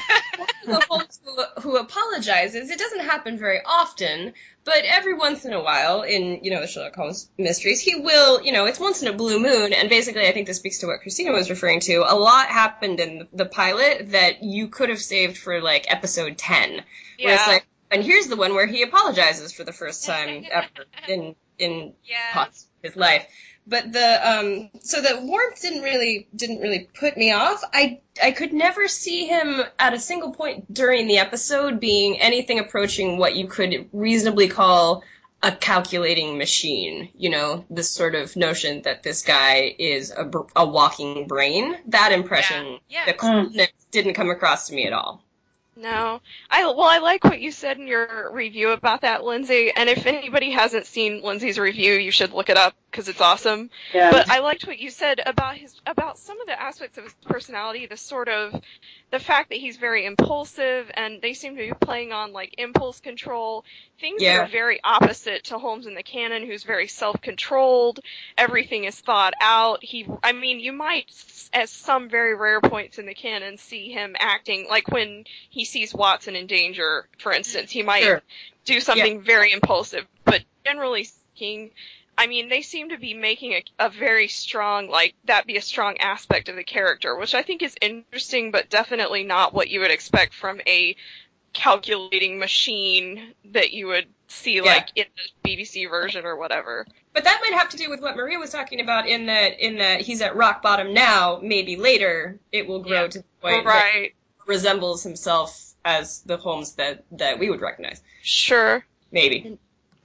[SPEAKER 8] The Holmes who, who apologizes, it doesn't happen very often, but every once in a while in, you know, the Sherlock Holmes mysteries, he will, you know, it's once in a blue moon, and basically I think this speaks to what Christina was referring to. A lot happened in the pilot that you could have saved for, like, episode ten. Where it's
[SPEAKER 6] Yeah.
[SPEAKER 8] like, and here's the one where he apologizes for the first time ever in, in
[SPEAKER 7] yeah.
[SPEAKER 8] pots his life. But the um so the warmth didn't really didn't really put me off. I I could never see him at a single point during the episode being anything approaching what you could reasonably call a calculating machine. You know, this sort of notion that this guy is a, br- a walking brain. That impression,
[SPEAKER 7] Yeah.
[SPEAKER 8] the coolness didn't come across to me at all.
[SPEAKER 6] No. I well, I like what you said in your review about that, Lindsay. And if anybody hasn't seen Lindsay's review, you should look it up because it's awesome.
[SPEAKER 9] Yeah.
[SPEAKER 6] But I liked what you said about his about some of the aspects of his personality, the sort of the fact that he's very impulsive, and they seem to be playing on like impulse control, things
[SPEAKER 8] Yeah.
[SPEAKER 6] that are very opposite to Holmes in the canon, who's very self-controlled. Everything is thought out. He, I mean, you might, at some very rare points in the canon, see him acting like when he sees Watson in danger, for instance. He might
[SPEAKER 8] Sure.
[SPEAKER 6] do something very impulsive, but generally speaking, I mean, they seem to be making a, a very strong, like, that be a strong aspect of the character, which I think is interesting, but definitely not what you would expect from a calculating machine that you would see,
[SPEAKER 8] Yeah.
[SPEAKER 6] like, in the B B C version or whatever.
[SPEAKER 8] But that might have to do with what Maria was talking about in that in that he's at rock bottom now, maybe later it will grow
[SPEAKER 7] Yeah.
[SPEAKER 8] to the point that
[SPEAKER 6] Right.
[SPEAKER 8] he resembles himself as the Holmes that, that we would recognize.
[SPEAKER 6] Sure.
[SPEAKER 8] Maybe.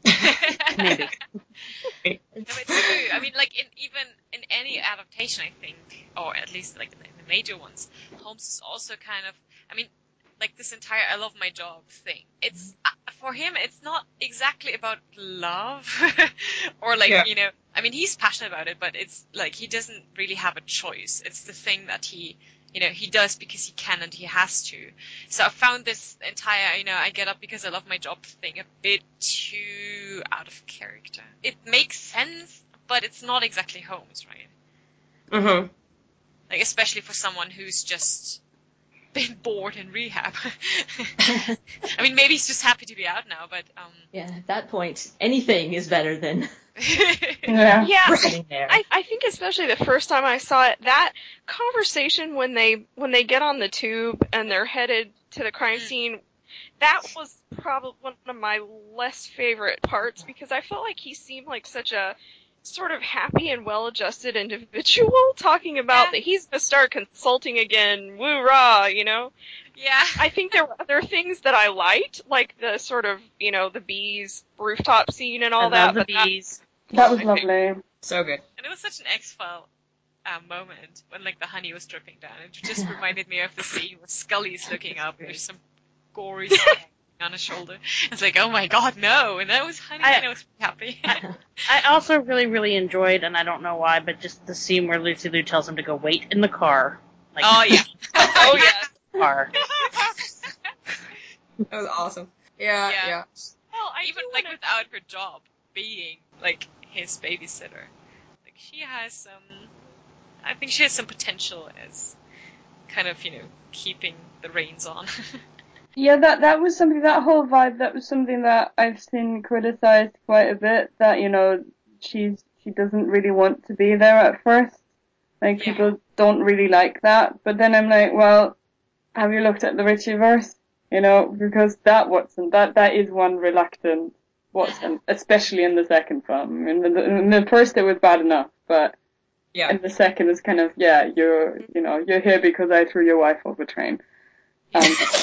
[SPEAKER 10] Maybe.
[SPEAKER 7] No, it's true. I mean, like in even in any adaptation, I think, or at least like in the, in the major ones, Holmes is also kind of. I mean, like this entire "I love my job" thing. It's uh, for him. It's not exactly about love, or like
[SPEAKER 8] Yeah.
[SPEAKER 7] you know. I mean, he's passionate about it, but it's like he doesn't really have a choice. It's the thing that he you know, he does because he can and he has to. So I found this entire, you know, I get up because I love my job thing a bit too out of character. It makes sense, but it's not exactly Holmes, right?
[SPEAKER 8] Mm-hmm.
[SPEAKER 7] Like, especially for someone who's just been bored in rehab. I mean, maybe he's just happy to be out now, but um.
[SPEAKER 10] Yeah, at that point, anything is better than
[SPEAKER 9] Yeah.
[SPEAKER 6] Yeah,
[SPEAKER 10] sitting there.
[SPEAKER 6] I, I think especially the first time I saw it, that conversation when they when they get on the tube and they're headed to the crime scene, that was probably one of my less favorite parts because I felt like he seemed like such a sort of happy and well-adjusted individual talking about
[SPEAKER 7] Yeah.
[SPEAKER 6] that he's going to start consulting again, woo-rah, you know?
[SPEAKER 7] Yeah.
[SPEAKER 6] I think there were other things that I liked, like the sort of, you know, the bees rooftop scene and all
[SPEAKER 5] I
[SPEAKER 6] that.
[SPEAKER 5] love the
[SPEAKER 6] but that-
[SPEAKER 5] bees.
[SPEAKER 9] That was
[SPEAKER 6] my favorite.
[SPEAKER 9] lovely.
[SPEAKER 8] So good.
[SPEAKER 7] And it was such an X-File uh, moment when, like, the honey was dripping down. It just reminded me of the scene where Scully's looking up and there's some gory stuff on his shoulder. It's like, oh my god, no! And that was honey,
[SPEAKER 5] I-
[SPEAKER 7] and I was happy.
[SPEAKER 5] I also really, really enjoyed, and I don't know why, but just the scene where Lucy Liu tells him to go wait in the car. Like,
[SPEAKER 7] Oh, yeah.
[SPEAKER 6] Oh, yeah.
[SPEAKER 5] car.
[SPEAKER 8] That was awesome. Yeah,
[SPEAKER 7] Yeah.
[SPEAKER 8] yeah.
[SPEAKER 6] Well, I
[SPEAKER 7] Even,
[SPEAKER 6] do
[SPEAKER 7] like,
[SPEAKER 6] wanna-
[SPEAKER 7] without her job being, like, his babysitter. Like, she has some... I think she has some potential as kind of, you know, keeping the reins on.
[SPEAKER 9] Yeah, that that was something, that whole vibe, that was something that I've seen criticized quite a bit, that, you know, she's, she doesn't really want to be there at first. Like,
[SPEAKER 7] Yeah.
[SPEAKER 9] people don't really like that, but then I'm like, well, have you looked at the Ritchieverse? You know, because that Watson, that, that is one reluctant Watson, especially in the second film. In the, in the first it was bad enough, but
[SPEAKER 8] Yeah.
[SPEAKER 9] in the second it's kind of, yeah, you're, you know, you're here because I threw your wife off a train. Um,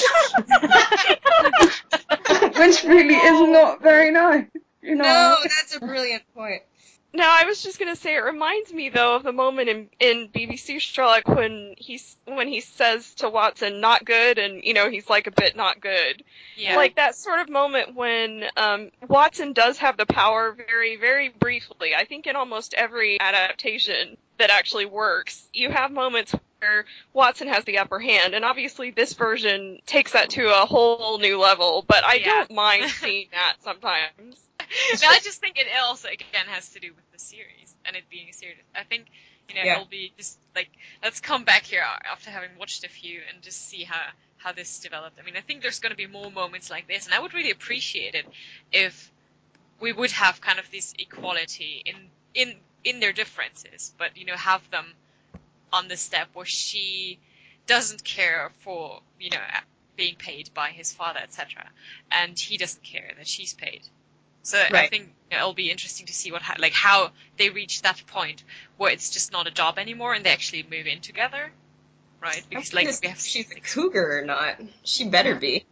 [SPEAKER 9] which really is not very nice, you know.
[SPEAKER 8] No, that's a brilliant point.
[SPEAKER 6] No, I was just gonna say it reminds me though of the moment in in B B C Sherlock when he's when he says to Watson "not good" and you know he's like a bit not good.
[SPEAKER 7] Yeah.
[SPEAKER 6] Like that sort of moment when um, Watson does have the power very very briefly. I think in almost every adaptation that actually works, you have moments where Watson has the upper hand, and obviously this version takes that to a whole new level. But I
[SPEAKER 7] Yeah.
[SPEAKER 6] don't mind seeing that sometimes.
[SPEAKER 7] No, I just think it also, again, has to do with the series and it being a series. I think, you know,
[SPEAKER 8] Yeah.
[SPEAKER 7] it'll be just, like, let's come back here after having watched a few and just see how, how this developed. I mean, I think there's going to be more moments like this, and I would really appreciate it if we would have kind of this equality in, in, in their differences, but, you know, have them on the step where she doesn't care for, you know, being paid by his father, et cetera, and he doesn't care that she's paid. So I
[SPEAKER 8] Right.
[SPEAKER 7] think you know, it'll be interesting to see what, ha- like, how they reach that point where it's just not a job anymore and they actually move in together, right? Because like
[SPEAKER 8] If
[SPEAKER 7] we have,
[SPEAKER 8] she's a cougar or not. She better be.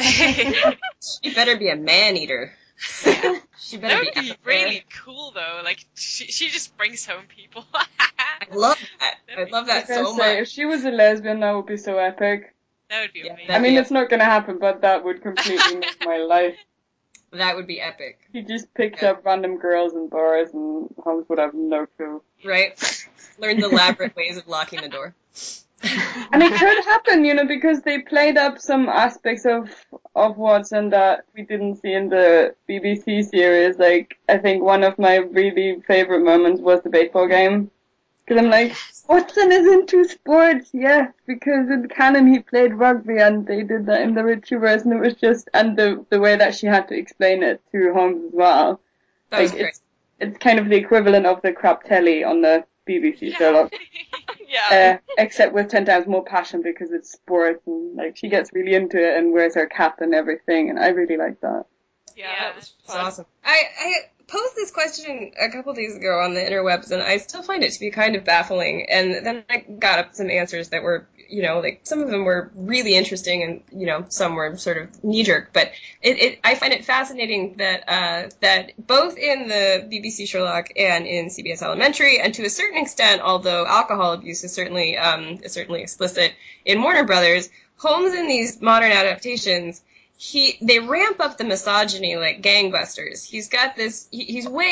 [SPEAKER 8] She better be a man eater.
[SPEAKER 7] yeah.
[SPEAKER 8] She better
[SPEAKER 7] That
[SPEAKER 8] be.
[SPEAKER 7] would be
[SPEAKER 8] out there.
[SPEAKER 7] really cool though. Like she, she just brings home people.
[SPEAKER 8] I love that. I love
[SPEAKER 9] I
[SPEAKER 8] that
[SPEAKER 9] was gonna
[SPEAKER 8] so
[SPEAKER 9] say,
[SPEAKER 8] much.
[SPEAKER 9] if she was a lesbian, that would be so epic.
[SPEAKER 7] That would be
[SPEAKER 8] Yeah,
[SPEAKER 7] amazing.
[SPEAKER 9] I mean,
[SPEAKER 8] Yeah.
[SPEAKER 9] it's not gonna happen, but that would completely make my life.
[SPEAKER 8] That would be epic,
[SPEAKER 9] He just picked
[SPEAKER 8] Yeah.
[SPEAKER 9] up random girls in bars, and Holmes would have no clue.
[SPEAKER 8] right? Learned elaborate ways of locking the door.
[SPEAKER 9] And it could happen, you know, because they played up some aspects of of Watson that we didn't see in the B B C series. Like, I think one of my really favorite moments was the baseball game. Because I'm like, Watson is into sports, yes, because in canon he played rugby, and they did that in the Ritchieverse, and it was just, and the the way that she had to explain it to Holmes as well.
[SPEAKER 8] That was
[SPEAKER 9] Like,
[SPEAKER 8] great.
[SPEAKER 9] it's, it's kind of the equivalent of the crap telly on the B B C Sherlock.
[SPEAKER 6] Yeah.
[SPEAKER 9] Uh, except with ten times more passion because it's sports, and like she gets really into it and wears her cap and everything, and I really like that.
[SPEAKER 6] yeah,
[SPEAKER 7] Yeah,
[SPEAKER 6] that was
[SPEAKER 8] It's
[SPEAKER 6] fun.
[SPEAKER 8] awesome. I, I posed this question a couple days ago on the interwebs, and I still find it to be kind of baffling. And then I got up some answers that were, you know, like some of them were really interesting, and you know, some were sort of knee jerk. But it, it, I find it fascinating that uh, that both in the B B C Sherlock and in C B S Elementary, and to a certain extent, although alcohol abuse is certainly um, is certainly explicit in Warner Brothers, Holmes in these modern adaptations, he they ramp up the misogyny like gangbusters. He's got this. He, he's way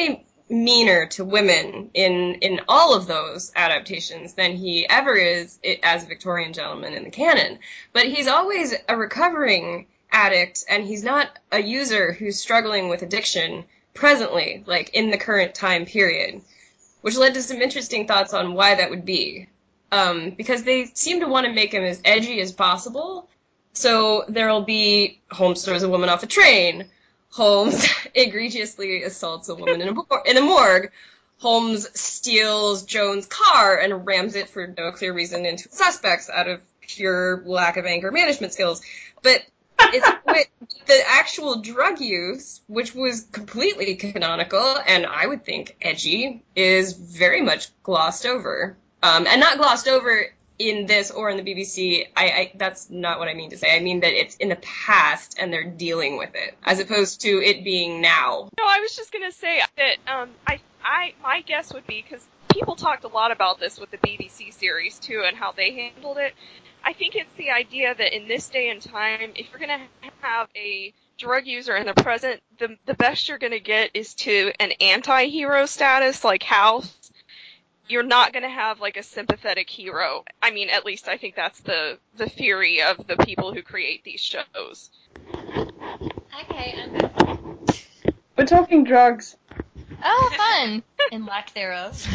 [SPEAKER 8] meaner to women in in all of those adaptations than he ever is as a Victorian gentleman in the canon. But he's always a recovering addict, and he's not a user who's struggling with addiction presently, like in the current time period, which led to some interesting thoughts on why that would be. Um, because they seem to want to make him as edgy as possible. So there'll be Holmes throws a woman off a train, Holmes egregiously assaults a woman in a, mor- in a morgue. Holmes steals Joan's car and rams it for no clear reason into suspects out of pure lack of anger management skills. But it's with the actual drug use, which was completely canonical and I would think edgy, is very much glossed over. Um, and not glossed over in this or in the B B C, I, I that's not what I mean to say. I mean that it's in the past and they're dealing with it, as opposed to it being now.
[SPEAKER 6] No, I was just gonna say that um, I, I, my guess would be, because people talked a lot about this with the B B C series too, and how they handled it. I think it's the idea that in this day and time, if you're gonna have a drug user in the present, the the best you're gonna get is to an anti-hero status like House. You're not going to have, like, a sympathetic hero. I mean, at least I think that's the, the theory of the people who create these shows.
[SPEAKER 4] Okay, I'm...
[SPEAKER 9] We're talking drugs.
[SPEAKER 4] Oh, fun! In lack thereof.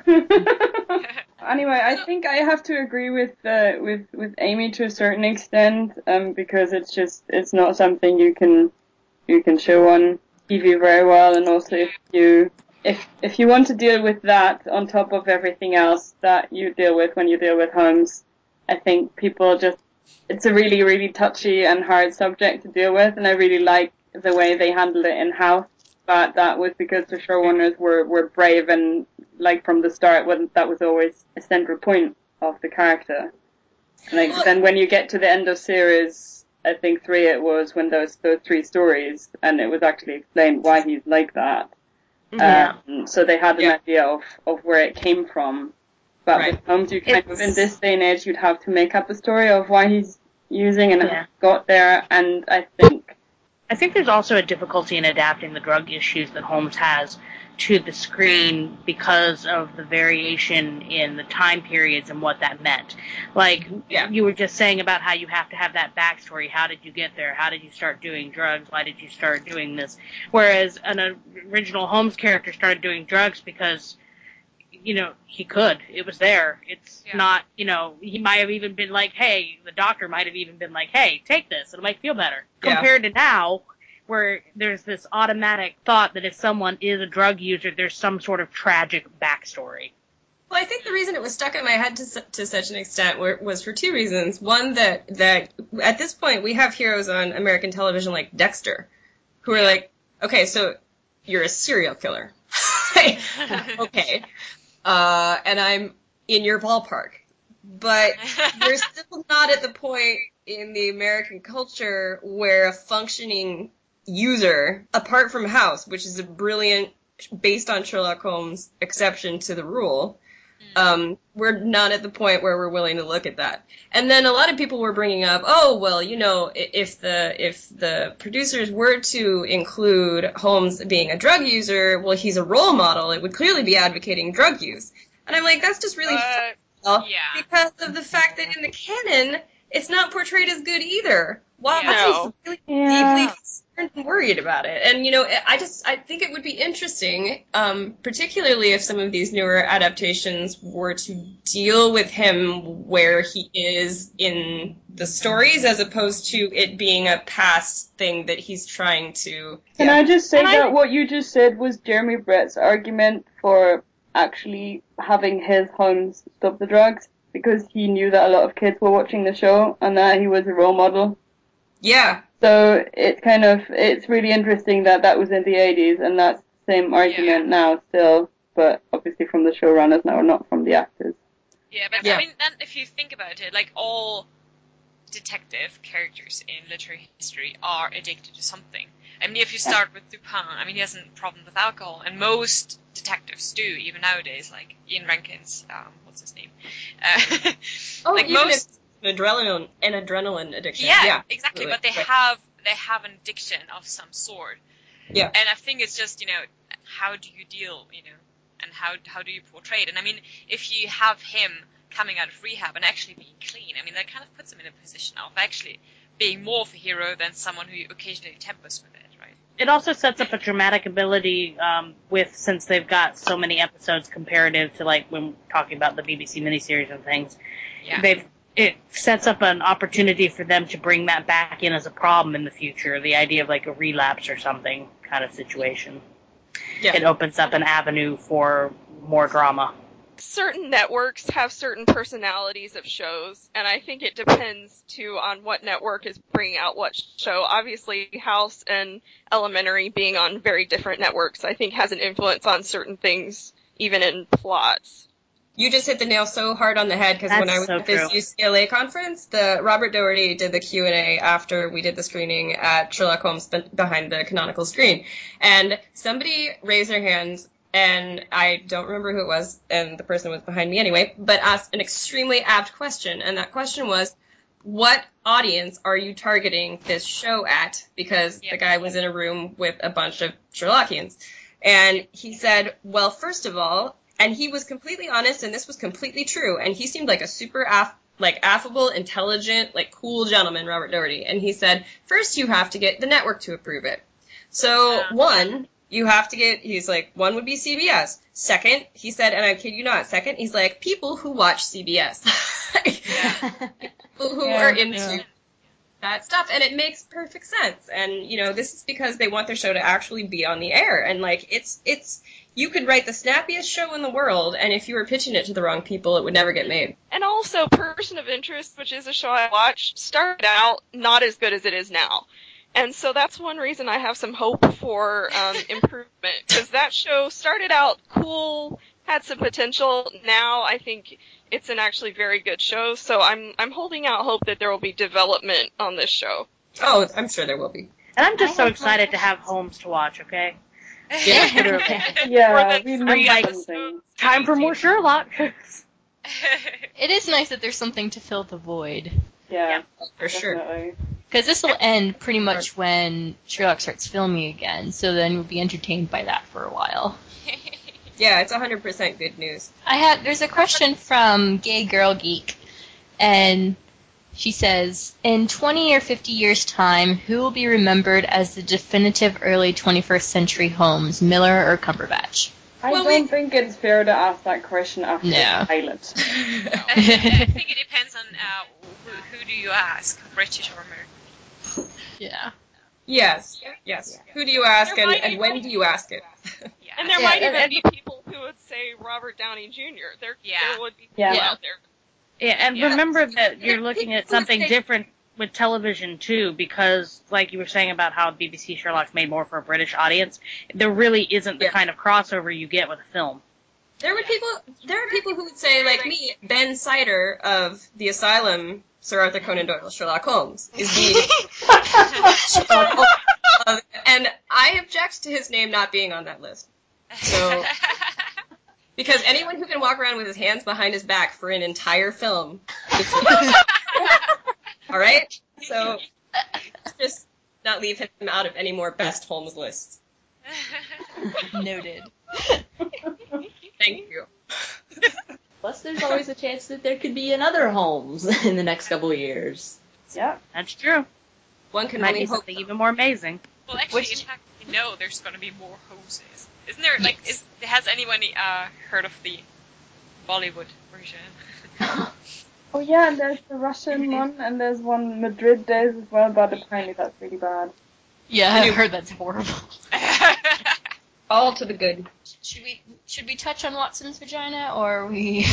[SPEAKER 9] Anyway, I think I have to agree with uh, with with Amy to a certain extent, um, because it's just it's not something you can you can show on T V very well, and also if you if if you want to deal with that on top of everything else that you deal with when you deal with Holmes, I think people just it's a really really touchy and hard subject to deal with, and I really like the way they handled it in House. But that was because the showrunners were, were brave and, like, from the start, when that was always a central point of the character. And like, then when you get to the end of series, I think three it was, when those those three stories, and it was actually explained why he's like that.
[SPEAKER 8] Yeah.
[SPEAKER 9] Um, so they had an
[SPEAKER 8] Yeah.
[SPEAKER 9] idea of, of where it came from. But
[SPEAKER 8] Right.
[SPEAKER 9] with Holmes, you kind
[SPEAKER 8] It's-
[SPEAKER 9] of, in this day and age, you'd have to make up a story of why he's using and how
[SPEAKER 5] Yeah.
[SPEAKER 9] it got there, and I think
[SPEAKER 5] I think there's also a difficulty in adapting the drug issues that Holmes has to the screen because of the variation in the time periods and what that meant. Like,
[SPEAKER 8] Yeah.
[SPEAKER 5] you were just saying about how you have to have that backstory. How did you get there? How did you start doing drugs? Why did you start doing this? Whereas an original Holmes character started doing drugs because, you know, he could. It was there. It's
[SPEAKER 7] Yeah.
[SPEAKER 5] not, you know, he might have even been like, hey, the doctor might have even been like, hey, take this. It'll make you feel better.
[SPEAKER 8] Yeah.
[SPEAKER 5] Compared to now, where there's this automatic thought that if someone is a drug user, there's some sort of tragic backstory.
[SPEAKER 8] Well, I think the reason it was stuck in my head to, su- to such an extent were, was for two reasons. One, that, that at this point we have heroes on American television like Dexter, who are like, okay, so you're a serial killer. Okay. Uh, and I'm in your ballpark. But you're still not at the point in the American culture where a functioning user, apart from House, which is a brilliant, based on Sherlock Holmes, exception to the rule, um, we're not at the point where we're willing to look at that. And then a lot of people were bringing up, oh, well, you know, i- if the if the producers were to include Holmes being a drug user, well, he's a role model. It would clearly be advocating drug use. And I'm like, that's just really
[SPEAKER 6] Uh,
[SPEAKER 8] well,
[SPEAKER 7] yeah.
[SPEAKER 8] because of the fact that in the canon, it's not portrayed as good either. Why
[SPEAKER 6] Yeah. No.
[SPEAKER 8] he's really
[SPEAKER 9] Yeah.
[SPEAKER 8] deeply concerned and worried about it. And, you know, I just, I think it would be interesting, um, particularly if some of these newer adaptations were to deal with him where he is in the stories, as opposed to it being a past thing that he's trying to...
[SPEAKER 9] Can
[SPEAKER 8] Yeah.
[SPEAKER 9] I just say
[SPEAKER 5] And I-
[SPEAKER 9] that what you just said was Jeremy Brett's argument for actually having his Holmes stop the drugs, because he knew that a lot of kids were watching the show and that he was a role model.
[SPEAKER 8] Yeah.
[SPEAKER 9] So it's kind of, it's really interesting that that was in the eighties, and that's the same argument now still, but obviously from the showrunners now, not from the actors.
[SPEAKER 7] Yeah, but
[SPEAKER 8] Yeah.
[SPEAKER 7] I mean, then if you think about it, like all detective characters in literary history are addicted to something. I mean, if you start with Dupin, I mean, he has a problem with alcohol, and most detectives do, even nowadays, like Ian Rankin's, um, what's his name? Uh,
[SPEAKER 8] Oh,
[SPEAKER 7] like
[SPEAKER 8] even
[SPEAKER 7] most,
[SPEAKER 8] if an adrenaline, an adrenaline addiction.
[SPEAKER 7] yeah,
[SPEAKER 8] Yeah,
[SPEAKER 7] exactly,
[SPEAKER 8] absolutely.
[SPEAKER 7] but they
[SPEAKER 8] Right.
[SPEAKER 7] have, they have an addiction of some sort.
[SPEAKER 8] Yeah.
[SPEAKER 7] And I think it's just, you know, how do you deal, you know, and how how do you portray it? And I mean, if you have him coming out of rehab and actually being clean, I mean, that kind of puts him in a position of actually being more of a hero than someone who occasionally tempers with it, right?
[SPEAKER 5] It also sets up a dramatic ability um, with, since they've got so many episodes comparative to, like, when we're talking about the B B C miniseries and things,
[SPEAKER 7] Yeah.
[SPEAKER 5] they've it sets up an opportunity for them to bring that back in as a problem in the future, the idea of, like, a relapse or something kind of situation.
[SPEAKER 8] Yeah.
[SPEAKER 5] It opens up an avenue for more drama.
[SPEAKER 6] Certain networks have certain personalities of shows, and I think it depends, too, on what network is bringing out what show. Obviously, House and Elementary being on very different networks, I think has an influence on certain things, even in plots.
[SPEAKER 8] You just hit the nail so hard on the head, because when
[SPEAKER 5] That's
[SPEAKER 8] I was
[SPEAKER 5] so
[SPEAKER 8] at this
[SPEAKER 5] true.
[SPEAKER 8] U C L A conference, the Robert Doherty did the Q and A after we did the screening at Sherlock Holmes be- behind the canonical screen. And somebody raised their hands, and I don't remember who it was, and the person was behind me anyway, but asked an extremely apt question, and that question was, what audience are you targeting this show at? Because
[SPEAKER 7] Yeah.
[SPEAKER 8] the guy was in a room with a bunch of Sherlockians. And he said, well, first of all, and he was completely honest, and this was completely true, and he seemed like a super aff- like affable, intelligent, like cool gentleman, Robert Doherty. And he said, first you have to get the network to approve it. So,
[SPEAKER 7] Yeah.
[SPEAKER 8] one, you have to get, he's like, one would be C B S. Second, he said, and I kid you not, second, he's like, people who watch C B S. People who
[SPEAKER 9] Yeah,
[SPEAKER 8] are into
[SPEAKER 4] yeah.
[SPEAKER 8] that stuff, and it makes perfect sense. And, you know, this is because they want their show to actually be on the air. And, like, it's, it's, you could write the snappiest show in the world, and if you were pitching it to the wrong people, it would never get made.
[SPEAKER 6] And also, Person of Interest, which is a show I watched, started out not as good as it is now. And so that's one reason I have some hope for um, improvement, because that show started out cool, had some potential. Now I think it's an actually very good show, so I'm I'm holding out hope that there will be development on this show.
[SPEAKER 8] Oh, I'm sure there will be.
[SPEAKER 5] And I'm just
[SPEAKER 10] I
[SPEAKER 5] so
[SPEAKER 10] have
[SPEAKER 5] excited
[SPEAKER 10] one
[SPEAKER 5] to have Holmes to watch, okay?
[SPEAKER 8] Yeah.
[SPEAKER 5] Literally.
[SPEAKER 9] Yeah,
[SPEAKER 6] For
[SPEAKER 9] we
[SPEAKER 6] the
[SPEAKER 9] need
[SPEAKER 6] three
[SPEAKER 5] like-
[SPEAKER 9] something.
[SPEAKER 5] Time for more Sherlock.
[SPEAKER 4] It is nice that there's something to fill the void.
[SPEAKER 9] Yeah,
[SPEAKER 8] For sure.
[SPEAKER 9] definitely.
[SPEAKER 4] Because this will end pretty much when Sherlock starts filming again, so then we'll be entertained by that for a while.
[SPEAKER 8] Yeah, it's one hundred percent good news.
[SPEAKER 4] I had there's a question from Gay Girl Geek, and she says, in twenty or fifty years' time, who will be remembered as the definitive early twenty-first century Holmes, Miller or Cumberbatch?
[SPEAKER 9] I
[SPEAKER 8] Well,
[SPEAKER 9] don't
[SPEAKER 8] we-
[SPEAKER 9] think it's fair to ask that question after
[SPEAKER 4] No.
[SPEAKER 9] the pilot.
[SPEAKER 7] I think it depends on uh, who, who do you ask, British or American.
[SPEAKER 4] Yeah.
[SPEAKER 8] Yes, yes. Who do you ask, and, and when do you ask it?
[SPEAKER 7] Yeah.
[SPEAKER 6] And there
[SPEAKER 4] Yeah,
[SPEAKER 6] might
[SPEAKER 4] and-
[SPEAKER 6] even
[SPEAKER 4] and-
[SPEAKER 6] be people who would say Robert Downey Junior There,
[SPEAKER 7] Yeah.
[SPEAKER 6] there would be people
[SPEAKER 9] Yeah.
[SPEAKER 6] out there.
[SPEAKER 5] Yeah, and
[SPEAKER 7] Yeah.
[SPEAKER 5] remember that you're looking at
[SPEAKER 8] People would
[SPEAKER 5] something
[SPEAKER 8] say-
[SPEAKER 5] different with television too, because like you were saying about how B B C Sherlock's made more for a British audience, there really isn't the
[SPEAKER 8] Yeah.
[SPEAKER 5] kind of crossover you get with a film.
[SPEAKER 8] There would people. There are people who would say, like me, Ben Sider of the Asylum, Sir Arthur Conan Doyle, Sherlock Holmes, is the Sherlock Holmes of- and I object to his name not being on that list. So, because anyone who can walk around with his hands behind his back for an entire film, is all right. So, just not leave him out of any more best Holmes lists.
[SPEAKER 4] Noted.
[SPEAKER 8] Thank you.
[SPEAKER 10] Plus, there's always a chance that there could be another Holmes in the next couple of years.
[SPEAKER 9] Yeah.
[SPEAKER 5] That's true.
[SPEAKER 8] One
[SPEAKER 5] It
[SPEAKER 8] can
[SPEAKER 5] might
[SPEAKER 8] only
[SPEAKER 5] be
[SPEAKER 8] hope.
[SPEAKER 5] something even more amazing.
[SPEAKER 7] Well, actually,
[SPEAKER 4] Which-
[SPEAKER 7] in fact, we know there's going to be more hoses. Isn't there, like, is, has anyone uh, heard of the Bollywood version?
[SPEAKER 9] Oh yeah, and there's the Russian one, and there's one Madrid Days as well, but apparently that's really bad.
[SPEAKER 4] Yeah, I've heard that's horrible.
[SPEAKER 8] All to the good.
[SPEAKER 4] Should we should we touch on Watson's vagina, or are we?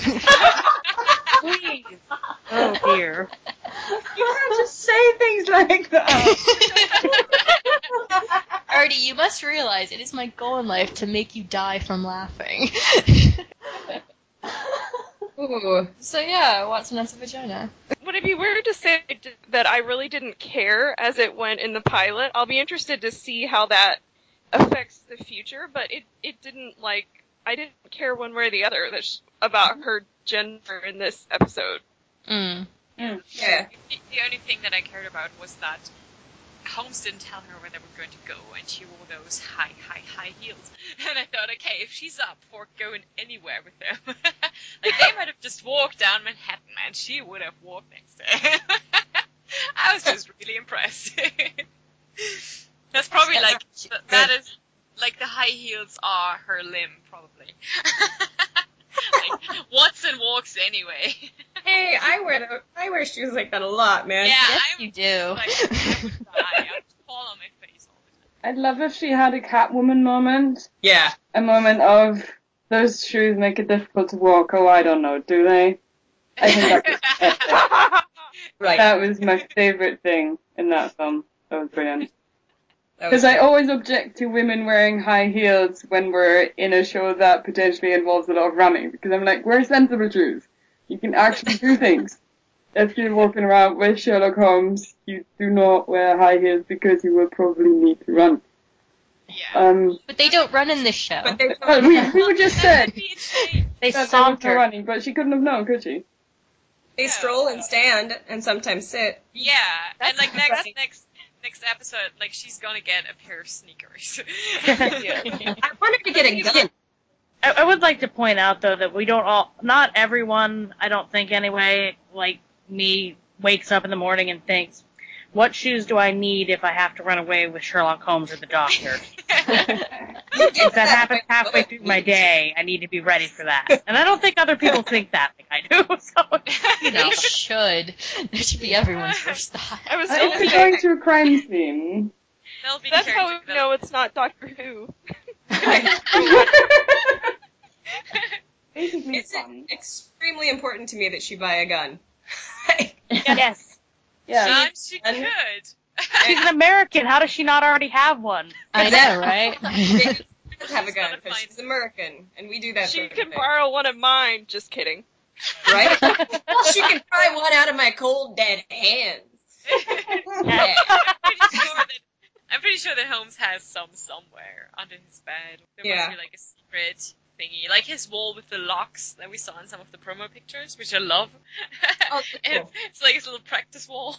[SPEAKER 5] Please. Oh dear.
[SPEAKER 9] You can't just say things like that.
[SPEAKER 4] Artie, you must realize it is my goal in life to make you die from laughing.
[SPEAKER 8] Ooh.
[SPEAKER 4] So yeah, Watson has a vagina.
[SPEAKER 6] Would it be weird to say that I really didn't care as it went in the pilot? I'll be interested to see how that affects the future, but it, it didn't, like, I didn't care one way or the other that sh- about her gender in this episode.
[SPEAKER 4] Mm.
[SPEAKER 8] Yeah.
[SPEAKER 7] The, the only thing that I cared about was that Holmes didn't tell her where they were going to go, and she wore those high, high, high heels. And I thought, okay, if she's up for going anywhere with them, like they might have just walked down Manhattan, and she would have walked next to him. I was just really impressed. That's probably
[SPEAKER 8] Yeah,
[SPEAKER 7] like
[SPEAKER 8] she-
[SPEAKER 7] th- that is like the high heels are her limb, probably. Like, Watson walks anyway.
[SPEAKER 8] Hey, I wear the, I wear shoes like that a lot, man.
[SPEAKER 7] Yeah,
[SPEAKER 4] Yes,
[SPEAKER 7] I'm
[SPEAKER 4] you do.
[SPEAKER 7] like, I would die. I would fall on my face all the time.
[SPEAKER 9] I'd love if she had a Catwoman moment.
[SPEAKER 8] Yeah.
[SPEAKER 9] A moment of, those shoes make it difficult to walk. Oh, I don't know, do they? I think that was,
[SPEAKER 8] Right.
[SPEAKER 9] that was my favourite thing in that film. That was brilliant.
[SPEAKER 8] That was-
[SPEAKER 9] Because I always object to women wearing high heels when we're in a show that potentially involves a lot of running. Because I'm like, wear sensible shoes. You can actually do things. If you're walking around with Sherlock Holmes, you do not wear high heels because you will probably need to run.
[SPEAKER 7] Yeah.
[SPEAKER 9] Um,
[SPEAKER 4] But they don't run in this show.
[SPEAKER 8] But they
[SPEAKER 9] well, we, we were just said
[SPEAKER 7] That'd be insane.
[SPEAKER 5] They
[SPEAKER 9] that there was no
[SPEAKER 5] saunter.
[SPEAKER 9] running, but she couldn't have known, could she?
[SPEAKER 8] they stroll and stand and sometimes sit.
[SPEAKER 7] Yeah, and like next
[SPEAKER 8] right.
[SPEAKER 7] next next episode, like she's gonna get a pair of sneakers.
[SPEAKER 8] I wanted to get a gun.
[SPEAKER 5] I, I would like to point out, though, that we don't all, not everyone, I don't think anyway, like me, wakes up in the morning and thinks, what shoes do I need if I have to run away with Sherlock Holmes or the doctor? If that happens halfway through my day, I need to be ready for that. And I don't think other people think that like I do. So, you know.
[SPEAKER 4] They should. That should be everyone's first thought.
[SPEAKER 6] I was
[SPEAKER 9] Uh,
[SPEAKER 6] going
[SPEAKER 9] if
[SPEAKER 6] to
[SPEAKER 9] you're
[SPEAKER 6] say,
[SPEAKER 9] going to a crime scene,
[SPEAKER 7] They'll be
[SPEAKER 6] that's how
[SPEAKER 7] character
[SPEAKER 6] we know it's not Doctor Who.
[SPEAKER 9] basically
[SPEAKER 8] It's
[SPEAKER 9] fun.
[SPEAKER 8] extremely important to me that she buy a gun.
[SPEAKER 5] Yes.
[SPEAKER 9] Yeah.
[SPEAKER 7] development. She
[SPEAKER 8] And-
[SPEAKER 7] could.
[SPEAKER 5] She's an American. How does she not already have one?
[SPEAKER 4] I know, right?
[SPEAKER 8] She does have a
[SPEAKER 7] She's
[SPEAKER 8] gun
[SPEAKER 7] gotta
[SPEAKER 8] because
[SPEAKER 7] find-
[SPEAKER 8] she's American, and we do that
[SPEAKER 6] She
[SPEAKER 8] sort of
[SPEAKER 6] can
[SPEAKER 8] thing,
[SPEAKER 6] borrow one of mine. Just kidding.
[SPEAKER 8] right? She can pry one out of my cold dead hands. Yeah.
[SPEAKER 7] I'm pretty sure that I'm pretty sure that Holmes has some somewhere under his bed. There
[SPEAKER 8] Yeah.
[SPEAKER 7] must be like a secret thingy, like his wall with the locks that we saw in some of the promo pictures, which I love.
[SPEAKER 8] Oh,
[SPEAKER 7] And
[SPEAKER 8] cool.
[SPEAKER 7] it's like his little practice wall.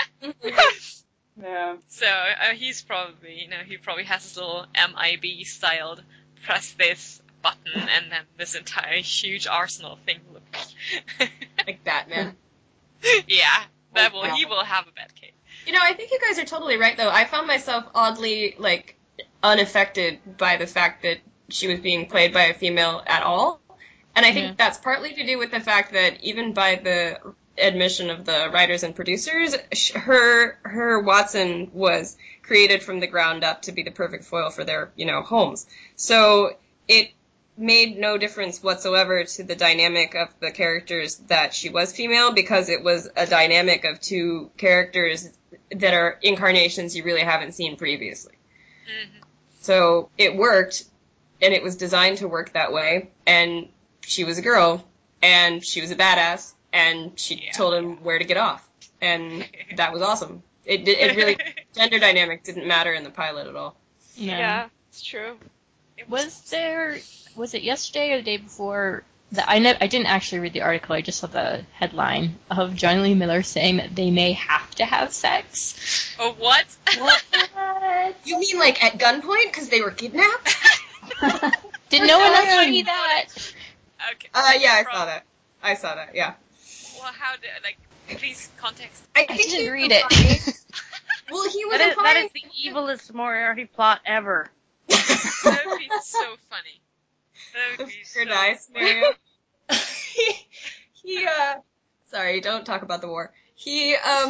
[SPEAKER 9] Yeah.
[SPEAKER 7] So uh, he's probably, you know, he probably has his little M I B styled press this button and then this entire huge arsenal thing will appear.
[SPEAKER 8] Like Batman.
[SPEAKER 7] Yeah, that will
[SPEAKER 8] Wow.
[SPEAKER 7] he will have a Batcave.
[SPEAKER 8] You know, I think you guys are totally right, though. I found myself oddly, like, unaffected by the fact that she was being played by a female at all. And I think
[SPEAKER 4] Yeah.
[SPEAKER 8] that's partly to do with the fact that even by the admission of the writers and producers, sh- her her Watson was created from the ground up to be the perfect foil for their, you know, Holmes. So it made no difference whatsoever to the dynamic of the characters that she was female, because it was a dynamic of two characters that are incarnations you really haven't seen previously.
[SPEAKER 7] Mm-hmm.
[SPEAKER 8] So it worked, and it was designed to work that way, and she was a girl, and she was a badass, and she
[SPEAKER 7] Yeah.
[SPEAKER 8] told him where to get off, and that was awesome. It did- it really, gender dynamic didn't matter in the pilot at all.
[SPEAKER 4] Yeah.
[SPEAKER 6] Yeah, it's true.
[SPEAKER 4] Was there? Was it yesterday or the day before? That I ne- I didn't actually read the article. I just saw the headline of Johnny Lee Miller saying that they may have to have sex.
[SPEAKER 7] Oh, what?
[SPEAKER 4] What?
[SPEAKER 8] You mean like at gunpoint because they were kidnapped?
[SPEAKER 4] Did no one else
[SPEAKER 8] going on?
[SPEAKER 4] see that?
[SPEAKER 7] Okay.
[SPEAKER 8] Uh, yeah, I
[SPEAKER 7] From-
[SPEAKER 8] saw that. I saw that. Yeah.
[SPEAKER 7] Well, how did, like, please, context.
[SPEAKER 8] I,
[SPEAKER 4] I
[SPEAKER 8] think he
[SPEAKER 4] didn't
[SPEAKER 8] was
[SPEAKER 4] read
[SPEAKER 8] implying-
[SPEAKER 4] it.
[SPEAKER 8] Well, he was
[SPEAKER 5] That is, that
[SPEAKER 8] implying.
[SPEAKER 5] is the evilest Moriarty plot ever.
[SPEAKER 7] That would be so funny. That
[SPEAKER 8] The
[SPEAKER 7] would be
[SPEAKER 8] Fear
[SPEAKER 7] so
[SPEAKER 8] Die
[SPEAKER 7] funny.
[SPEAKER 8] scenario. he, he, uh, sorry, don't talk about the war. He, um,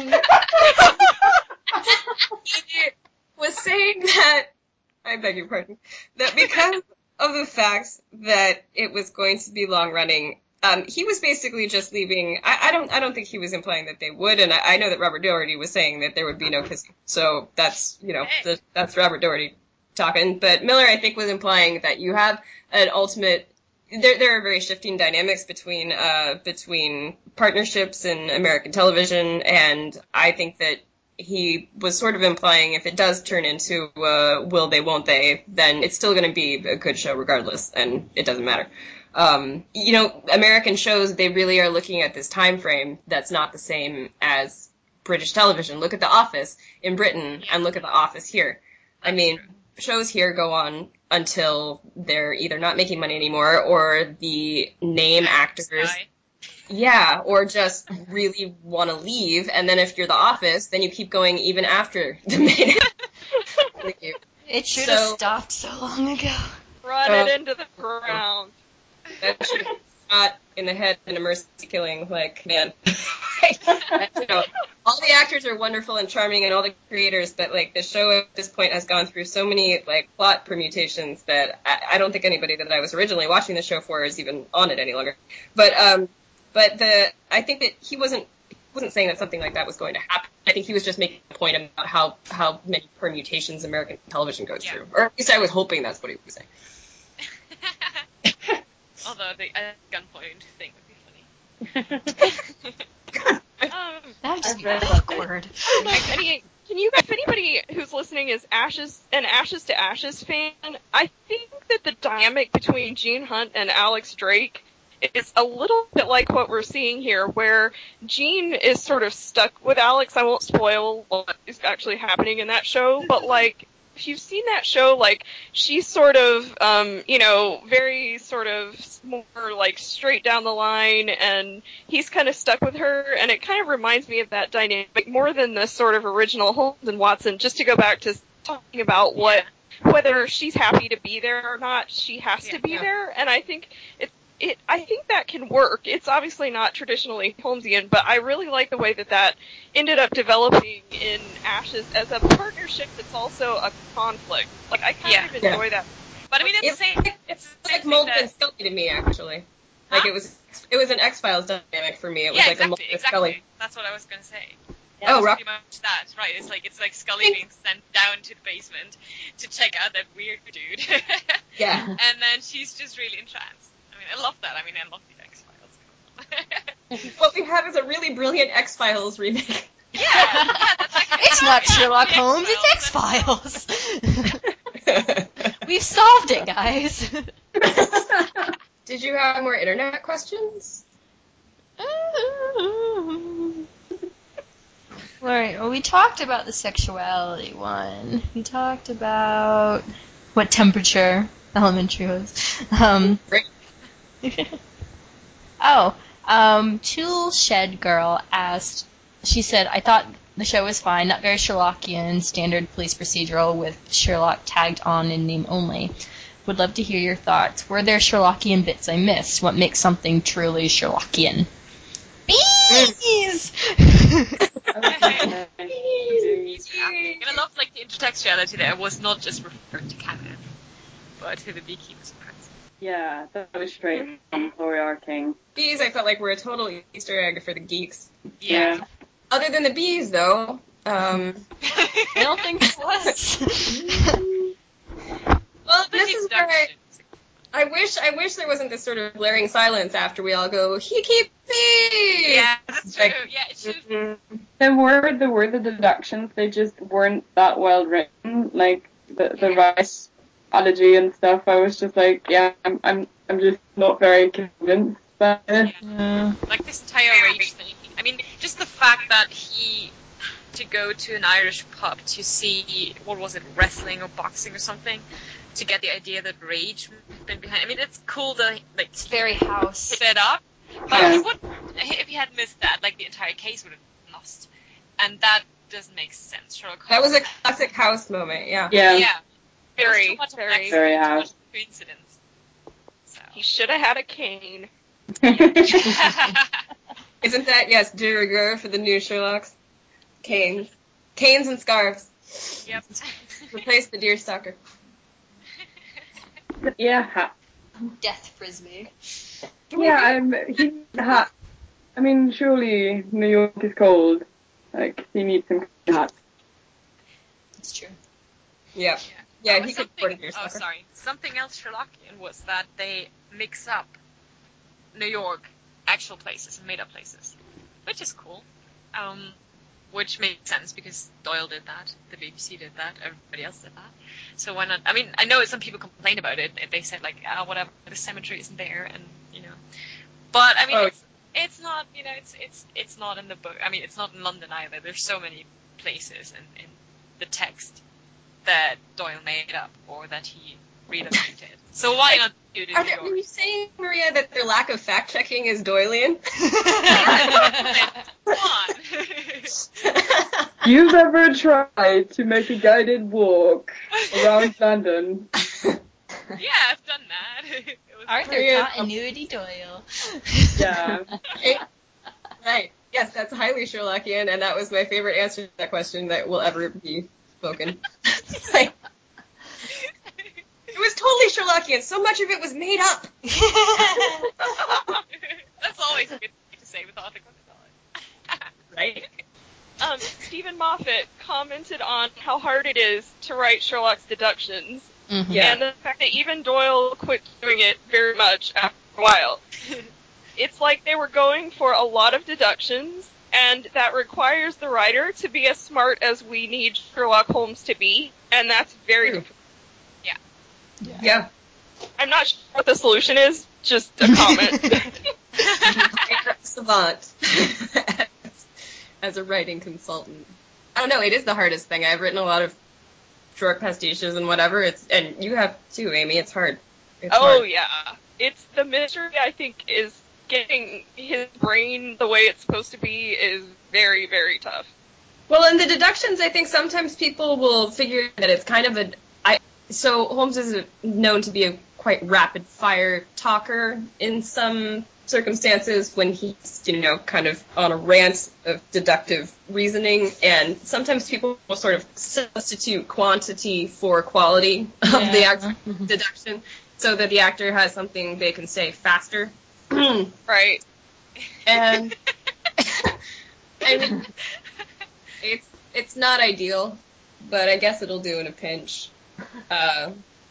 [SPEAKER 8] he was saying that, I beg your pardon, that because of the fact that it was going to be long running, um, he was basically just leaving. I, I don't, I don't think he was implying that they would, and I, I know that Robert Doherty was saying that there would be no kissing. So that's, you know,
[SPEAKER 7] Hey.
[SPEAKER 8] the, that's Robert Doherty talking. But Miller, I think, was implying that you have an ultimate. There, there are very shifting dynamics between, uh, between partnerships in American television, and I think that he was sort of implying if it does turn into uh, will they, won't they, then it's still going to be a good show regardless, and it doesn't matter. Um, you know, American shows, they really are looking at this time frame that's not the same as British television. Look at The Office in Britain
[SPEAKER 7] Yeah.
[SPEAKER 8] and look at The Office here. I
[SPEAKER 7] That's
[SPEAKER 8] mean,
[SPEAKER 7] true.
[SPEAKER 8] shows here go on until they're either not making money anymore or the name actors,
[SPEAKER 7] Sky.
[SPEAKER 8] yeah, or just really want to leave. And then if you're The Office, then you keep going even after the main leave.
[SPEAKER 4] It should have
[SPEAKER 8] So-
[SPEAKER 4] stopped so long ago.
[SPEAKER 6] Run
[SPEAKER 8] Uh,
[SPEAKER 6] it into the ground.
[SPEAKER 8] That should have shot in the head in a mercy killing, like, man. And, you know, all the actors are wonderful and charming and all the creators, but, like, the show at this point has gone through so many, like, plot permutations that I, I don't think anybody that I was originally watching the show for is even on it any longer. But, um, but the, I think that he wasn't, he wasn't saying that something like that was going to happen. I think he was just making a point about how, how many permutations American television goes
[SPEAKER 7] Yeah.
[SPEAKER 8] through. Or at least I was hoping that's what he was saying.
[SPEAKER 7] Although the uh, gunpoint thing would be funny.
[SPEAKER 6] Um,
[SPEAKER 4] That would just be
[SPEAKER 9] I've read
[SPEAKER 4] awkward.
[SPEAKER 6] I don't know if any, can you guys, if anybody who's listening is Ashes an Ashes to Ashes fan, I think that the dynamic between Gene Hunt and Alex Drake is a little bit like what we're seeing here, where Gene is sort of stuck with Alex. I won't spoil what is actually happening in that show, but like, if you've seen that show, like, she's sort of, um, you know, very sort of more like straight down the line, and he's kind of stuck with her, and it kind of reminds me of that dynamic more than the sort of original Holmes and Watson. Just to go back to talking about what, whether she's happy to be there or not, she has to
[SPEAKER 7] Yeah.
[SPEAKER 6] be
[SPEAKER 8] Yeah.
[SPEAKER 6] there, and I think it, it, I think that can work. It's obviously not traditionally Holmesian, but I really like the way that that ended up developing in Ashes as a partnership that's also a conflict. Like, I kind
[SPEAKER 7] Yeah.
[SPEAKER 6] of enjoy that.
[SPEAKER 7] But I mean, it's
[SPEAKER 8] It's
[SPEAKER 7] the same.
[SPEAKER 8] like-
[SPEAKER 7] It's the
[SPEAKER 8] It's
[SPEAKER 7] same
[SPEAKER 8] like
[SPEAKER 7] thing
[SPEAKER 8] Mulder
[SPEAKER 7] that-
[SPEAKER 8] and Scully to me, actually. Like
[SPEAKER 7] Huh?
[SPEAKER 8] it was, it was an X-Files dynamic for me. It was
[SPEAKER 7] Yeah,
[SPEAKER 8] like a Mulder
[SPEAKER 7] exactly,
[SPEAKER 8] and Scully.
[SPEAKER 7] exactly. That's what I was gonna say.
[SPEAKER 8] Oh,
[SPEAKER 7] It's
[SPEAKER 8] right.
[SPEAKER 7] pretty much that, right? It's like it's like Scully being sent down to the basement to check out that weird dude,
[SPEAKER 8] Yeah.
[SPEAKER 7] and then she's just really entranced. I mean, I love that. I mean, I love the X Files.
[SPEAKER 8] What we have is a really brilliant X-Files remake.
[SPEAKER 7] yeah, yeah, that's like
[SPEAKER 4] It's not Sherlock Holmes, it's X-Files. We've solved it, guys.
[SPEAKER 8] Did you have more internet questions?
[SPEAKER 4] Alright, well, we talked about the sexuality one. We talked about what temperature elementary was. Um,
[SPEAKER 8] Great.
[SPEAKER 4] oh, um, Tool Shed Girl asked, she said, I thought the show was fine, not very Sherlockian, standard police procedural with Sherlock tagged on in name only. Would love to hear your thoughts. Were there Sherlockian bits I missed? What makes something truly Sherlockian? Bees!
[SPEAKER 7] And I love like the intertextuality there. It was not just referred to Canada, but to the beekeepers.
[SPEAKER 9] Yeah, that was straight from Glory R. King.
[SPEAKER 8] Bees, I felt like were a total Easter egg for the geeks.
[SPEAKER 7] Yeah.
[SPEAKER 8] Other than the bees, though, um,
[SPEAKER 4] I don't think it was.
[SPEAKER 8] well,
[SPEAKER 7] The
[SPEAKER 8] this is where I,
[SPEAKER 7] introduction.
[SPEAKER 8] I wish, I wish there wasn't this sort of blaring silence after we all go, he keep bees!
[SPEAKER 7] Yeah, that's true.
[SPEAKER 8] Like-
[SPEAKER 7] Yeah, it should.
[SPEAKER 9] There were there were the deductions. They just weren't that well written. Like the the rice allergy and stuff. I was just like, yeah, I'm I'm I'm just not very convinced by it.
[SPEAKER 4] Yeah.
[SPEAKER 7] Like this entire rage thing. I mean, just the fact that he had to go to an Irish pub to see, what was it, wrestling or boxing or something, to get the idea that rage had been behind. I mean, it's cool to like
[SPEAKER 4] It's very house.
[SPEAKER 7] set up, but
[SPEAKER 9] Yeah.
[SPEAKER 7] he would, if he had missed that, like the entire case would have been lost, and that doesn't make sense. Sherlock
[SPEAKER 8] That was a
[SPEAKER 7] Holmes-
[SPEAKER 8] classic house moment, yeah.
[SPEAKER 9] Yeah.
[SPEAKER 7] yeah, There was
[SPEAKER 6] Very,
[SPEAKER 7] too much of an
[SPEAKER 6] very.
[SPEAKER 7] accident,
[SPEAKER 9] Very
[SPEAKER 7] too much
[SPEAKER 9] house.
[SPEAKER 7] of a coincidence. So.
[SPEAKER 6] He should have had a cane.
[SPEAKER 8] Isn't that, yes, de rigueur for the new Sherlocks? Canes. Canes and scarves.
[SPEAKER 7] Yep.
[SPEAKER 8] Replace the deerstalker.
[SPEAKER 9] Yeah, ha-
[SPEAKER 4] Death frisbee.
[SPEAKER 9] yeah. I'm he ha- I mean, surely New York is cold. Like he needs some hats.
[SPEAKER 4] It's true.
[SPEAKER 8] Yeah. Yeah,
[SPEAKER 7] Oh,
[SPEAKER 8] he could
[SPEAKER 7] something-
[SPEAKER 8] afford a
[SPEAKER 7] Oh,
[SPEAKER 8] deerstalker.
[SPEAKER 7] sorry. Something else Sherlockian was that they mix up New York, actual places, and made-up places, which is cool. Um, which makes sense because Doyle did that, the B B C did that, everybody else did that. So why not? I mean, I know some people complained about it. And they said like, ah, whatever, the cemetery isn't there, and you know. But I mean,
[SPEAKER 8] Oh.
[SPEAKER 7] it's, It's not, you know, it's it's it's not in the book. I mean, it's not in London either. There's so many places in, in the text that Doyle made up or that he relocated. So why not do it in
[SPEAKER 8] Are,
[SPEAKER 7] New
[SPEAKER 8] there,
[SPEAKER 7] York?
[SPEAKER 8] are you saying, Maria, that their lack of fact checking is Doylean?
[SPEAKER 7] Come on.
[SPEAKER 9] You've ever tried to make a guided walk around London?
[SPEAKER 7] Yeah, I've done that. It was
[SPEAKER 4] Arthur
[SPEAKER 8] Maria-
[SPEAKER 4] Continuity Doyle.
[SPEAKER 9] Yeah.
[SPEAKER 8] It- right. Yes, that's highly Sherlockian, and that was my favorite answer to that question that will ever be spoken. Like, it was totally Sherlockian. So much of it was made up.
[SPEAKER 7] That's always a good thing to say with Arthur Conan Doyle.
[SPEAKER 8] Right.
[SPEAKER 6] Um, Stephen Moffat commented on how hard it is to write Sherlock's deductions,
[SPEAKER 4] Mhm.
[SPEAKER 8] Yeah.
[SPEAKER 6] and the fact that even Doyle quit doing it very much after a while. It's like they were going for a lot of deductions, and that requires the writer to be as smart as we need Sherlock Holmes to be, and that's very
[SPEAKER 8] True.
[SPEAKER 6] difficult.
[SPEAKER 8] Yeah.
[SPEAKER 6] I'm not sure what the solution is, just a comment.
[SPEAKER 8] Savant as, as a writing consultant. I don't know. It is the hardest thing. I've written a lot of short pastiches and whatever. It's and you have too, Amy. It's hard. It's
[SPEAKER 6] Oh
[SPEAKER 8] hard.
[SPEAKER 6] yeah, it's the mystery. I think is getting his brain the way it's supposed to be is very very tough.
[SPEAKER 8] Well, in the deductions, I think sometimes people will figure that it's kind of a. I so Holmes is a, known to be a quite rapid fire talker in some circumstances when he's, you know, kind of on a rant of deductive reasoning, and sometimes people will sort of substitute quantity for quality of
[SPEAKER 4] Yeah.
[SPEAKER 8] the actual deduction so that the actor has something they can say faster.
[SPEAKER 6] Right.
[SPEAKER 8] And I mean, it's it's not ideal, but I guess it'll do in a pinch. Uh,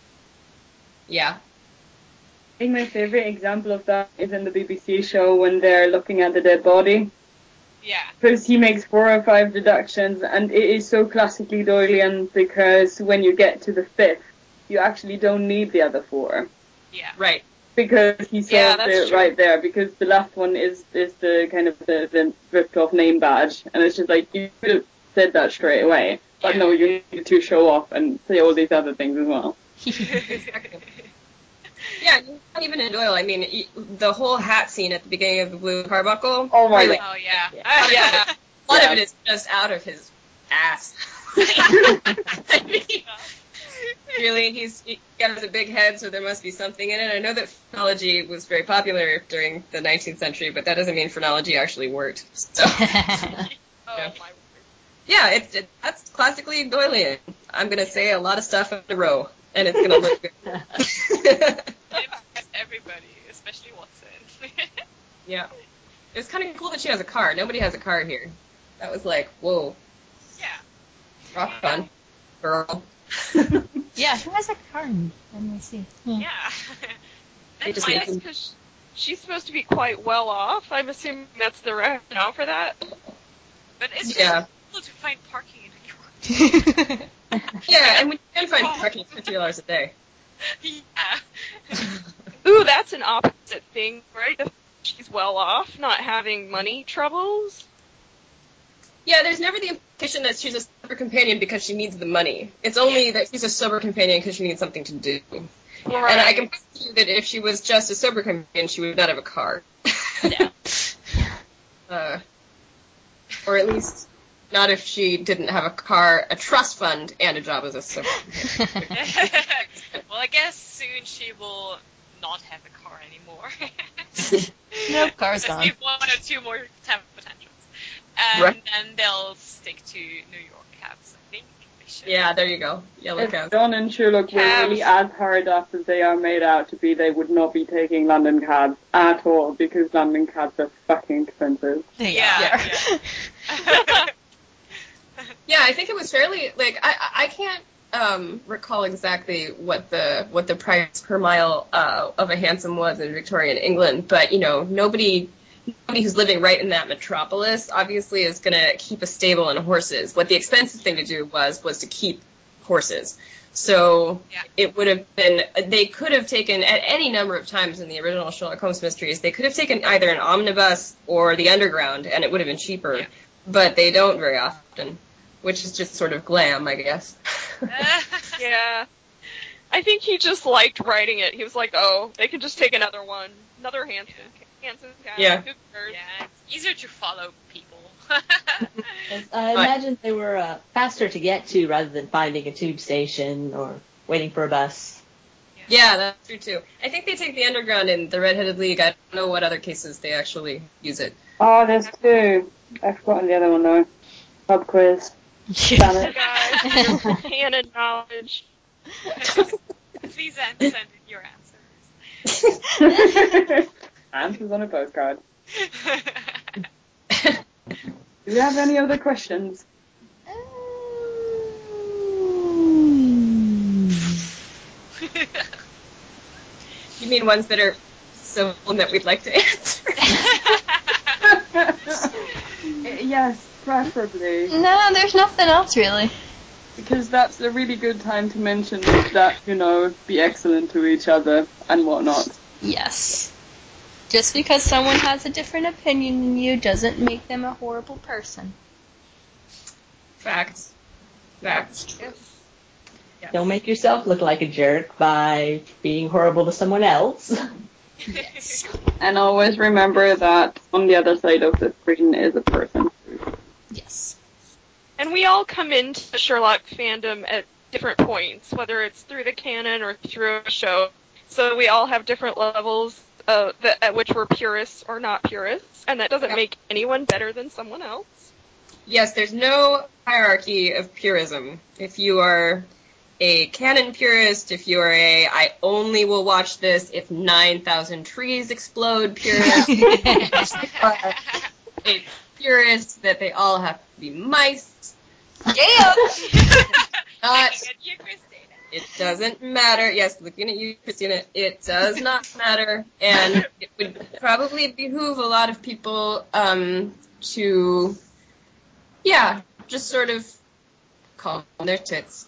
[SPEAKER 8] yeah.
[SPEAKER 9] I think my favourite example of that is in the B B C show when they're looking at the dead body.
[SPEAKER 7] Yeah.
[SPEAKER 9] Because he makes four or five deductions, and it is so classically Doylean because when you get to the fifth, you actually don't need the other four.
[SPEAKER 7] Yeah.
[SPEAKER 8] Right.
[SPEAKER 9] Because he solves
[SPEAKER 6] Yeah, that's
[SPEAKER 9] it
[SPEAKER 6] true.
[SPEAKER 9] right there, because the last one is, is the kind of the, the ripped off name badge, and it's just like, you could have said that straight away, but
[SPEAKER 7] Yeah.
[SPEAKER 9] no, you need to show off and say all these other things as well.
[SPEAKER 8] Exactly. Yeah, not even in Doyle. I mean, e- the whole hat scene at the beginning of the Blue Carbuncle.
[SPEAKER 9] Oh my
[SPEAKER 8] really,
[SPEAKER 7] Oh yeah.
[SPEAKER 8] Yeah.
[SPEAKER 6] Yeah.
[SPEAKER 8] A lot
[SPEAKER 9] Yeah.
[SPEAKER 8] of it is just out of his ass. I mean, really, he's he got a big head, so there must be something in it. I know that phrenology was very popular during the nineteenth century, but that doesn't mean phrenology actually worked. So,
[SPEAKER 6] Oh
[SPEAKER 8] Yeah.
[SPEAKER 6] my word.
[SPEAKER 8] yeah, it's it, that's classically Doylean. I'm gonna say a lot of stuff in a row, and it's gonna look good.
[SPEAKER 7] Everybody, especially Watson.
[SPEAKER 8] Yeah. It's kind of cool that she has a car. Nobody has a car here. That was like, whoa,
[SPEAKER 7] Yeah.
[SPEAKER 8] rock on, girl.
[SPEAKER 4] Yeah, who has a car? Let me see. Yeah.
[SPEAKER 7] Yeah.
[SPEAKER 8] They
[SPEAKER 7] That's
[SPEAKER 8] just
[SPEAKER 7] my
[SPEAKER 8] make
[SPEAKER 6] That's
[SPEAKER 8] them-
[SPEAKER 6] because she's supposed to be quite well off. I'm assuming that's the rationale for that.
[SPEAKER 7] But it's just
[SPEAKER 8] Yeah.
[SPEAKER 7] cool to find parking in New York.
[SPEAKER 8] Yeah, and we can find parking for fifty dollars a day.
[SPEAKER 7] Yeah.
[SPEAKER 6] Ooh, that's an opposite thing, right? The- She's well off, not having money troubles.
[SPEAKER 8] Yeah, there's never the implication that she's a sober companion because she needs the money. It's only that she's a sober companion because she needs something to do.
[SPEAKER 6] Right.
[SPEAKER 8] And I can promise you that if she was just a sober companion, she would not have a car.
[SPEAKER 4] No.
[SPEAKER 8] uh, or at least not if she didn't have a car, a trust fund, and a job as a sober companion.
[SPEAKER 7] Well, I guess soon she will not have a car anymore.
[SPEAKER 4] Nope, car's
[SPEAKER 7] Because
[SPEAKER 4] gone.
[SPEAKER 7] we've one or two more temp potentials. And
[SPEAKER 8] Right.
[SPEAKER 7] then they'll stick to New York cabs, I think. They should.
[SPEAKER 8] Yeah, there you go. Yellow
[SPEAKER 9] If
[SPEAKER 8] cows.
[SPEAKER 9] John and Sherlock were
[SPEAKER 6] Cabs.
[SPEAKER 9] really as hard up as they are made out to be, they would not be taking London cabs at all, because London cabs are fucking expensive.
[SPEAKER 4] They
[SPEAKER 7] Yeah,
[SPEAKER 4] are.
[SPEAKER 7] yeah.
[SPEAKER 8] Yeah, I think it was fairly like I I I can't um, recall exactly what the what the price per mile uh, of a hansom was in Victorian England, but you know nobody nobody who's living right in that metropolis obviously is going to keep a stable and horses. What the expensive thing to do was was to keep horses. So
[SPEAKER 7] Yeah.
[SPEAKER 8] it would have been, they could have taken, at any number of times in the original Sherlock Holmes mysteries, they could have taken either an omnibus or the underground, and it would have been cheaper.
[SPEAKER 7] Yeah.
[SPEAKER 8] But they don't very often, which is just sort of glam, I guess.
[SPEAKER 6] Yeah. I think he just liked writing it. He was like, oh, they can just take another one. Another Hanson. Hanson guy.
[SPEAKER 8] Yeah.
[SPEAKER 6] Who cares?
[SPEAKER 7] Yeah, it's easier to follow people.
[SPEAKER 10] I imagine they were uh, faster to get to rather than finding a tube station or waiting for a bus.
[SPEAKER 8] Yeah, that's true too. I think they take the underground in the Red-Headed League. I don't know what other cases they actually use it.
[SPEAKER 9] Oh, there's two. I've forgotten the other one though. Pub quiz. Damn it.
[SPEAKER 6] Guys, your canon knowledge.
[SPEAKER 7] Please send in your answers.
[SPEAKER 9] Answers on a postcard. Do we have any other questions?
[SPEAKER 8] You mean ones that are civil that we'd like to answer?
[SPEAKER 9] Yes, preferably.
[SPEAKER 4] No, there's nothing else really.
[SPEAKER 9] Because that's a really good time to mention that, you know, be excellent to each other and whatnot.
[SPEAKER 4] Yes. Just because someone has a different opinion than you doesn't make them a horrible person.
[SPEAKER 8] Facts. Facts.
[SPEAKER 10] Don't make yourself look like a jerk by being horrible to someone else.
[SPEAKER 4] Yes.
[SPEAKER 9] And always remember that on the other side of the screen is a person.
[SPEAKER 4] Yes.
[SPEAKER 6] And we all come into the Sherlock fandom at different points, whether it's through the canon or through a show. So we all have different levels uh, that, at which we're purists or not purists, and that doesn't
[SPEAKER 8] Yeah.
[SPEAKER 6] make anyone better than someone else.
[SPEAKER 8] Yes, there's no hierarchy of purism. If you are a canon purist, if you are a I only will watch this if nine thousand trees explode purist, a purist that they all have to be mice.
[SPEAKER 7] Yeah.
[SPEAKER 8] Not,
[SPEAKER 7] You, Christina.
[SPEAKER 8] it doesn't matter. Yes, looking at you, Christina, it does not matter. And it would probably behoove a lot of people um, to, yeah, just sort of calm their tits.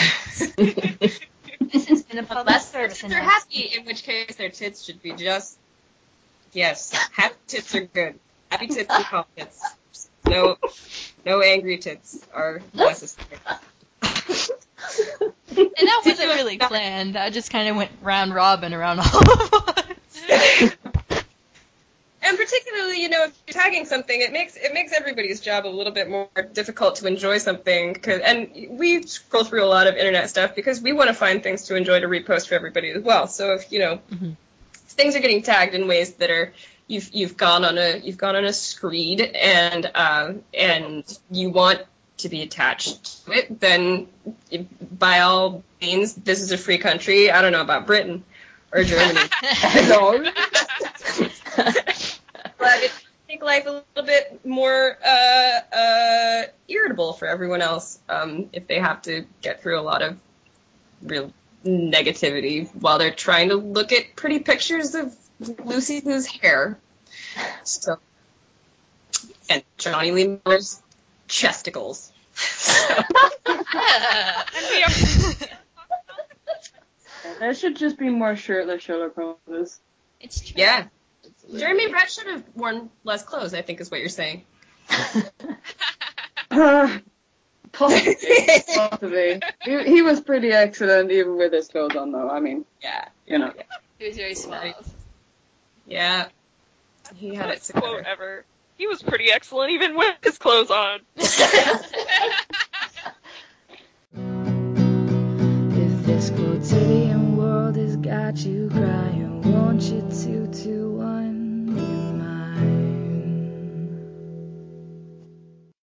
[SPEAKER 4] This has been a public
[SPEAKER 8] Unless
[SPEAKER 4] service
[SPEAKER 8] they're
[SPEAKER 4] announcement.
[SPEAKER 8] happy, in which case their tits should be just, yes, happy tits are good. Happy tits and calm tits. No, no angry tits are necessary.
[SPEAKER 4] And that wasn't really planned. I just kind of went round robin around all of us.
[SPEAKER 8] And particularly, you know, if you're tagging something, it makes it makes everybody's job a little bit more difficult to enjoy something. Cause, and we scroll through a lot of internet stuff because we want to find things to enjoy to repost for everybody as well. So if you know,
[SPEAKER 10] Mm-hmm.
[SPEAKER 8] if things are getting tagged in ways that are you've you've gone on a you've gone on a screed and um, and you want to be attached to it, then it, by all means, this is a free country. I don't know about Britain or Germany. No. But it make life a little bit more uh, uh, irritable for everyone else um, if they have to get through a lot of real negativity while they're trying to look at pretty pictures of Lucy Liu's hair. So, and Johnny Lee Miller's chesticles. So.
[SPEAKER 6] And we are
[SPEAKER 9] There should just be more shirtless Sherlock Holmes.
[SPEAKER 4] It's true.
[SPEAKER 8] Yeah. Jeremy Brett should have worn less clothes, I think is what you're saying.
[SPEAKER 9] Uh, possibly. possibly. He, he was pretty excellent even with his clothes on, though. I mean,
[SPEAKER 8] Yeah.
[SPEAKER 9] you know.
[SPEAKER 7] He was very small.
[SPEAKER 8] Yeah. He had it
[SPEAKER 6] best quote
[SPEAKER 8] together.
[SPEAKER 6] ever. He was pretty excellent even with his clothes on.
[SPEAKER 3] If this quotidian world has got you crying, want you to, to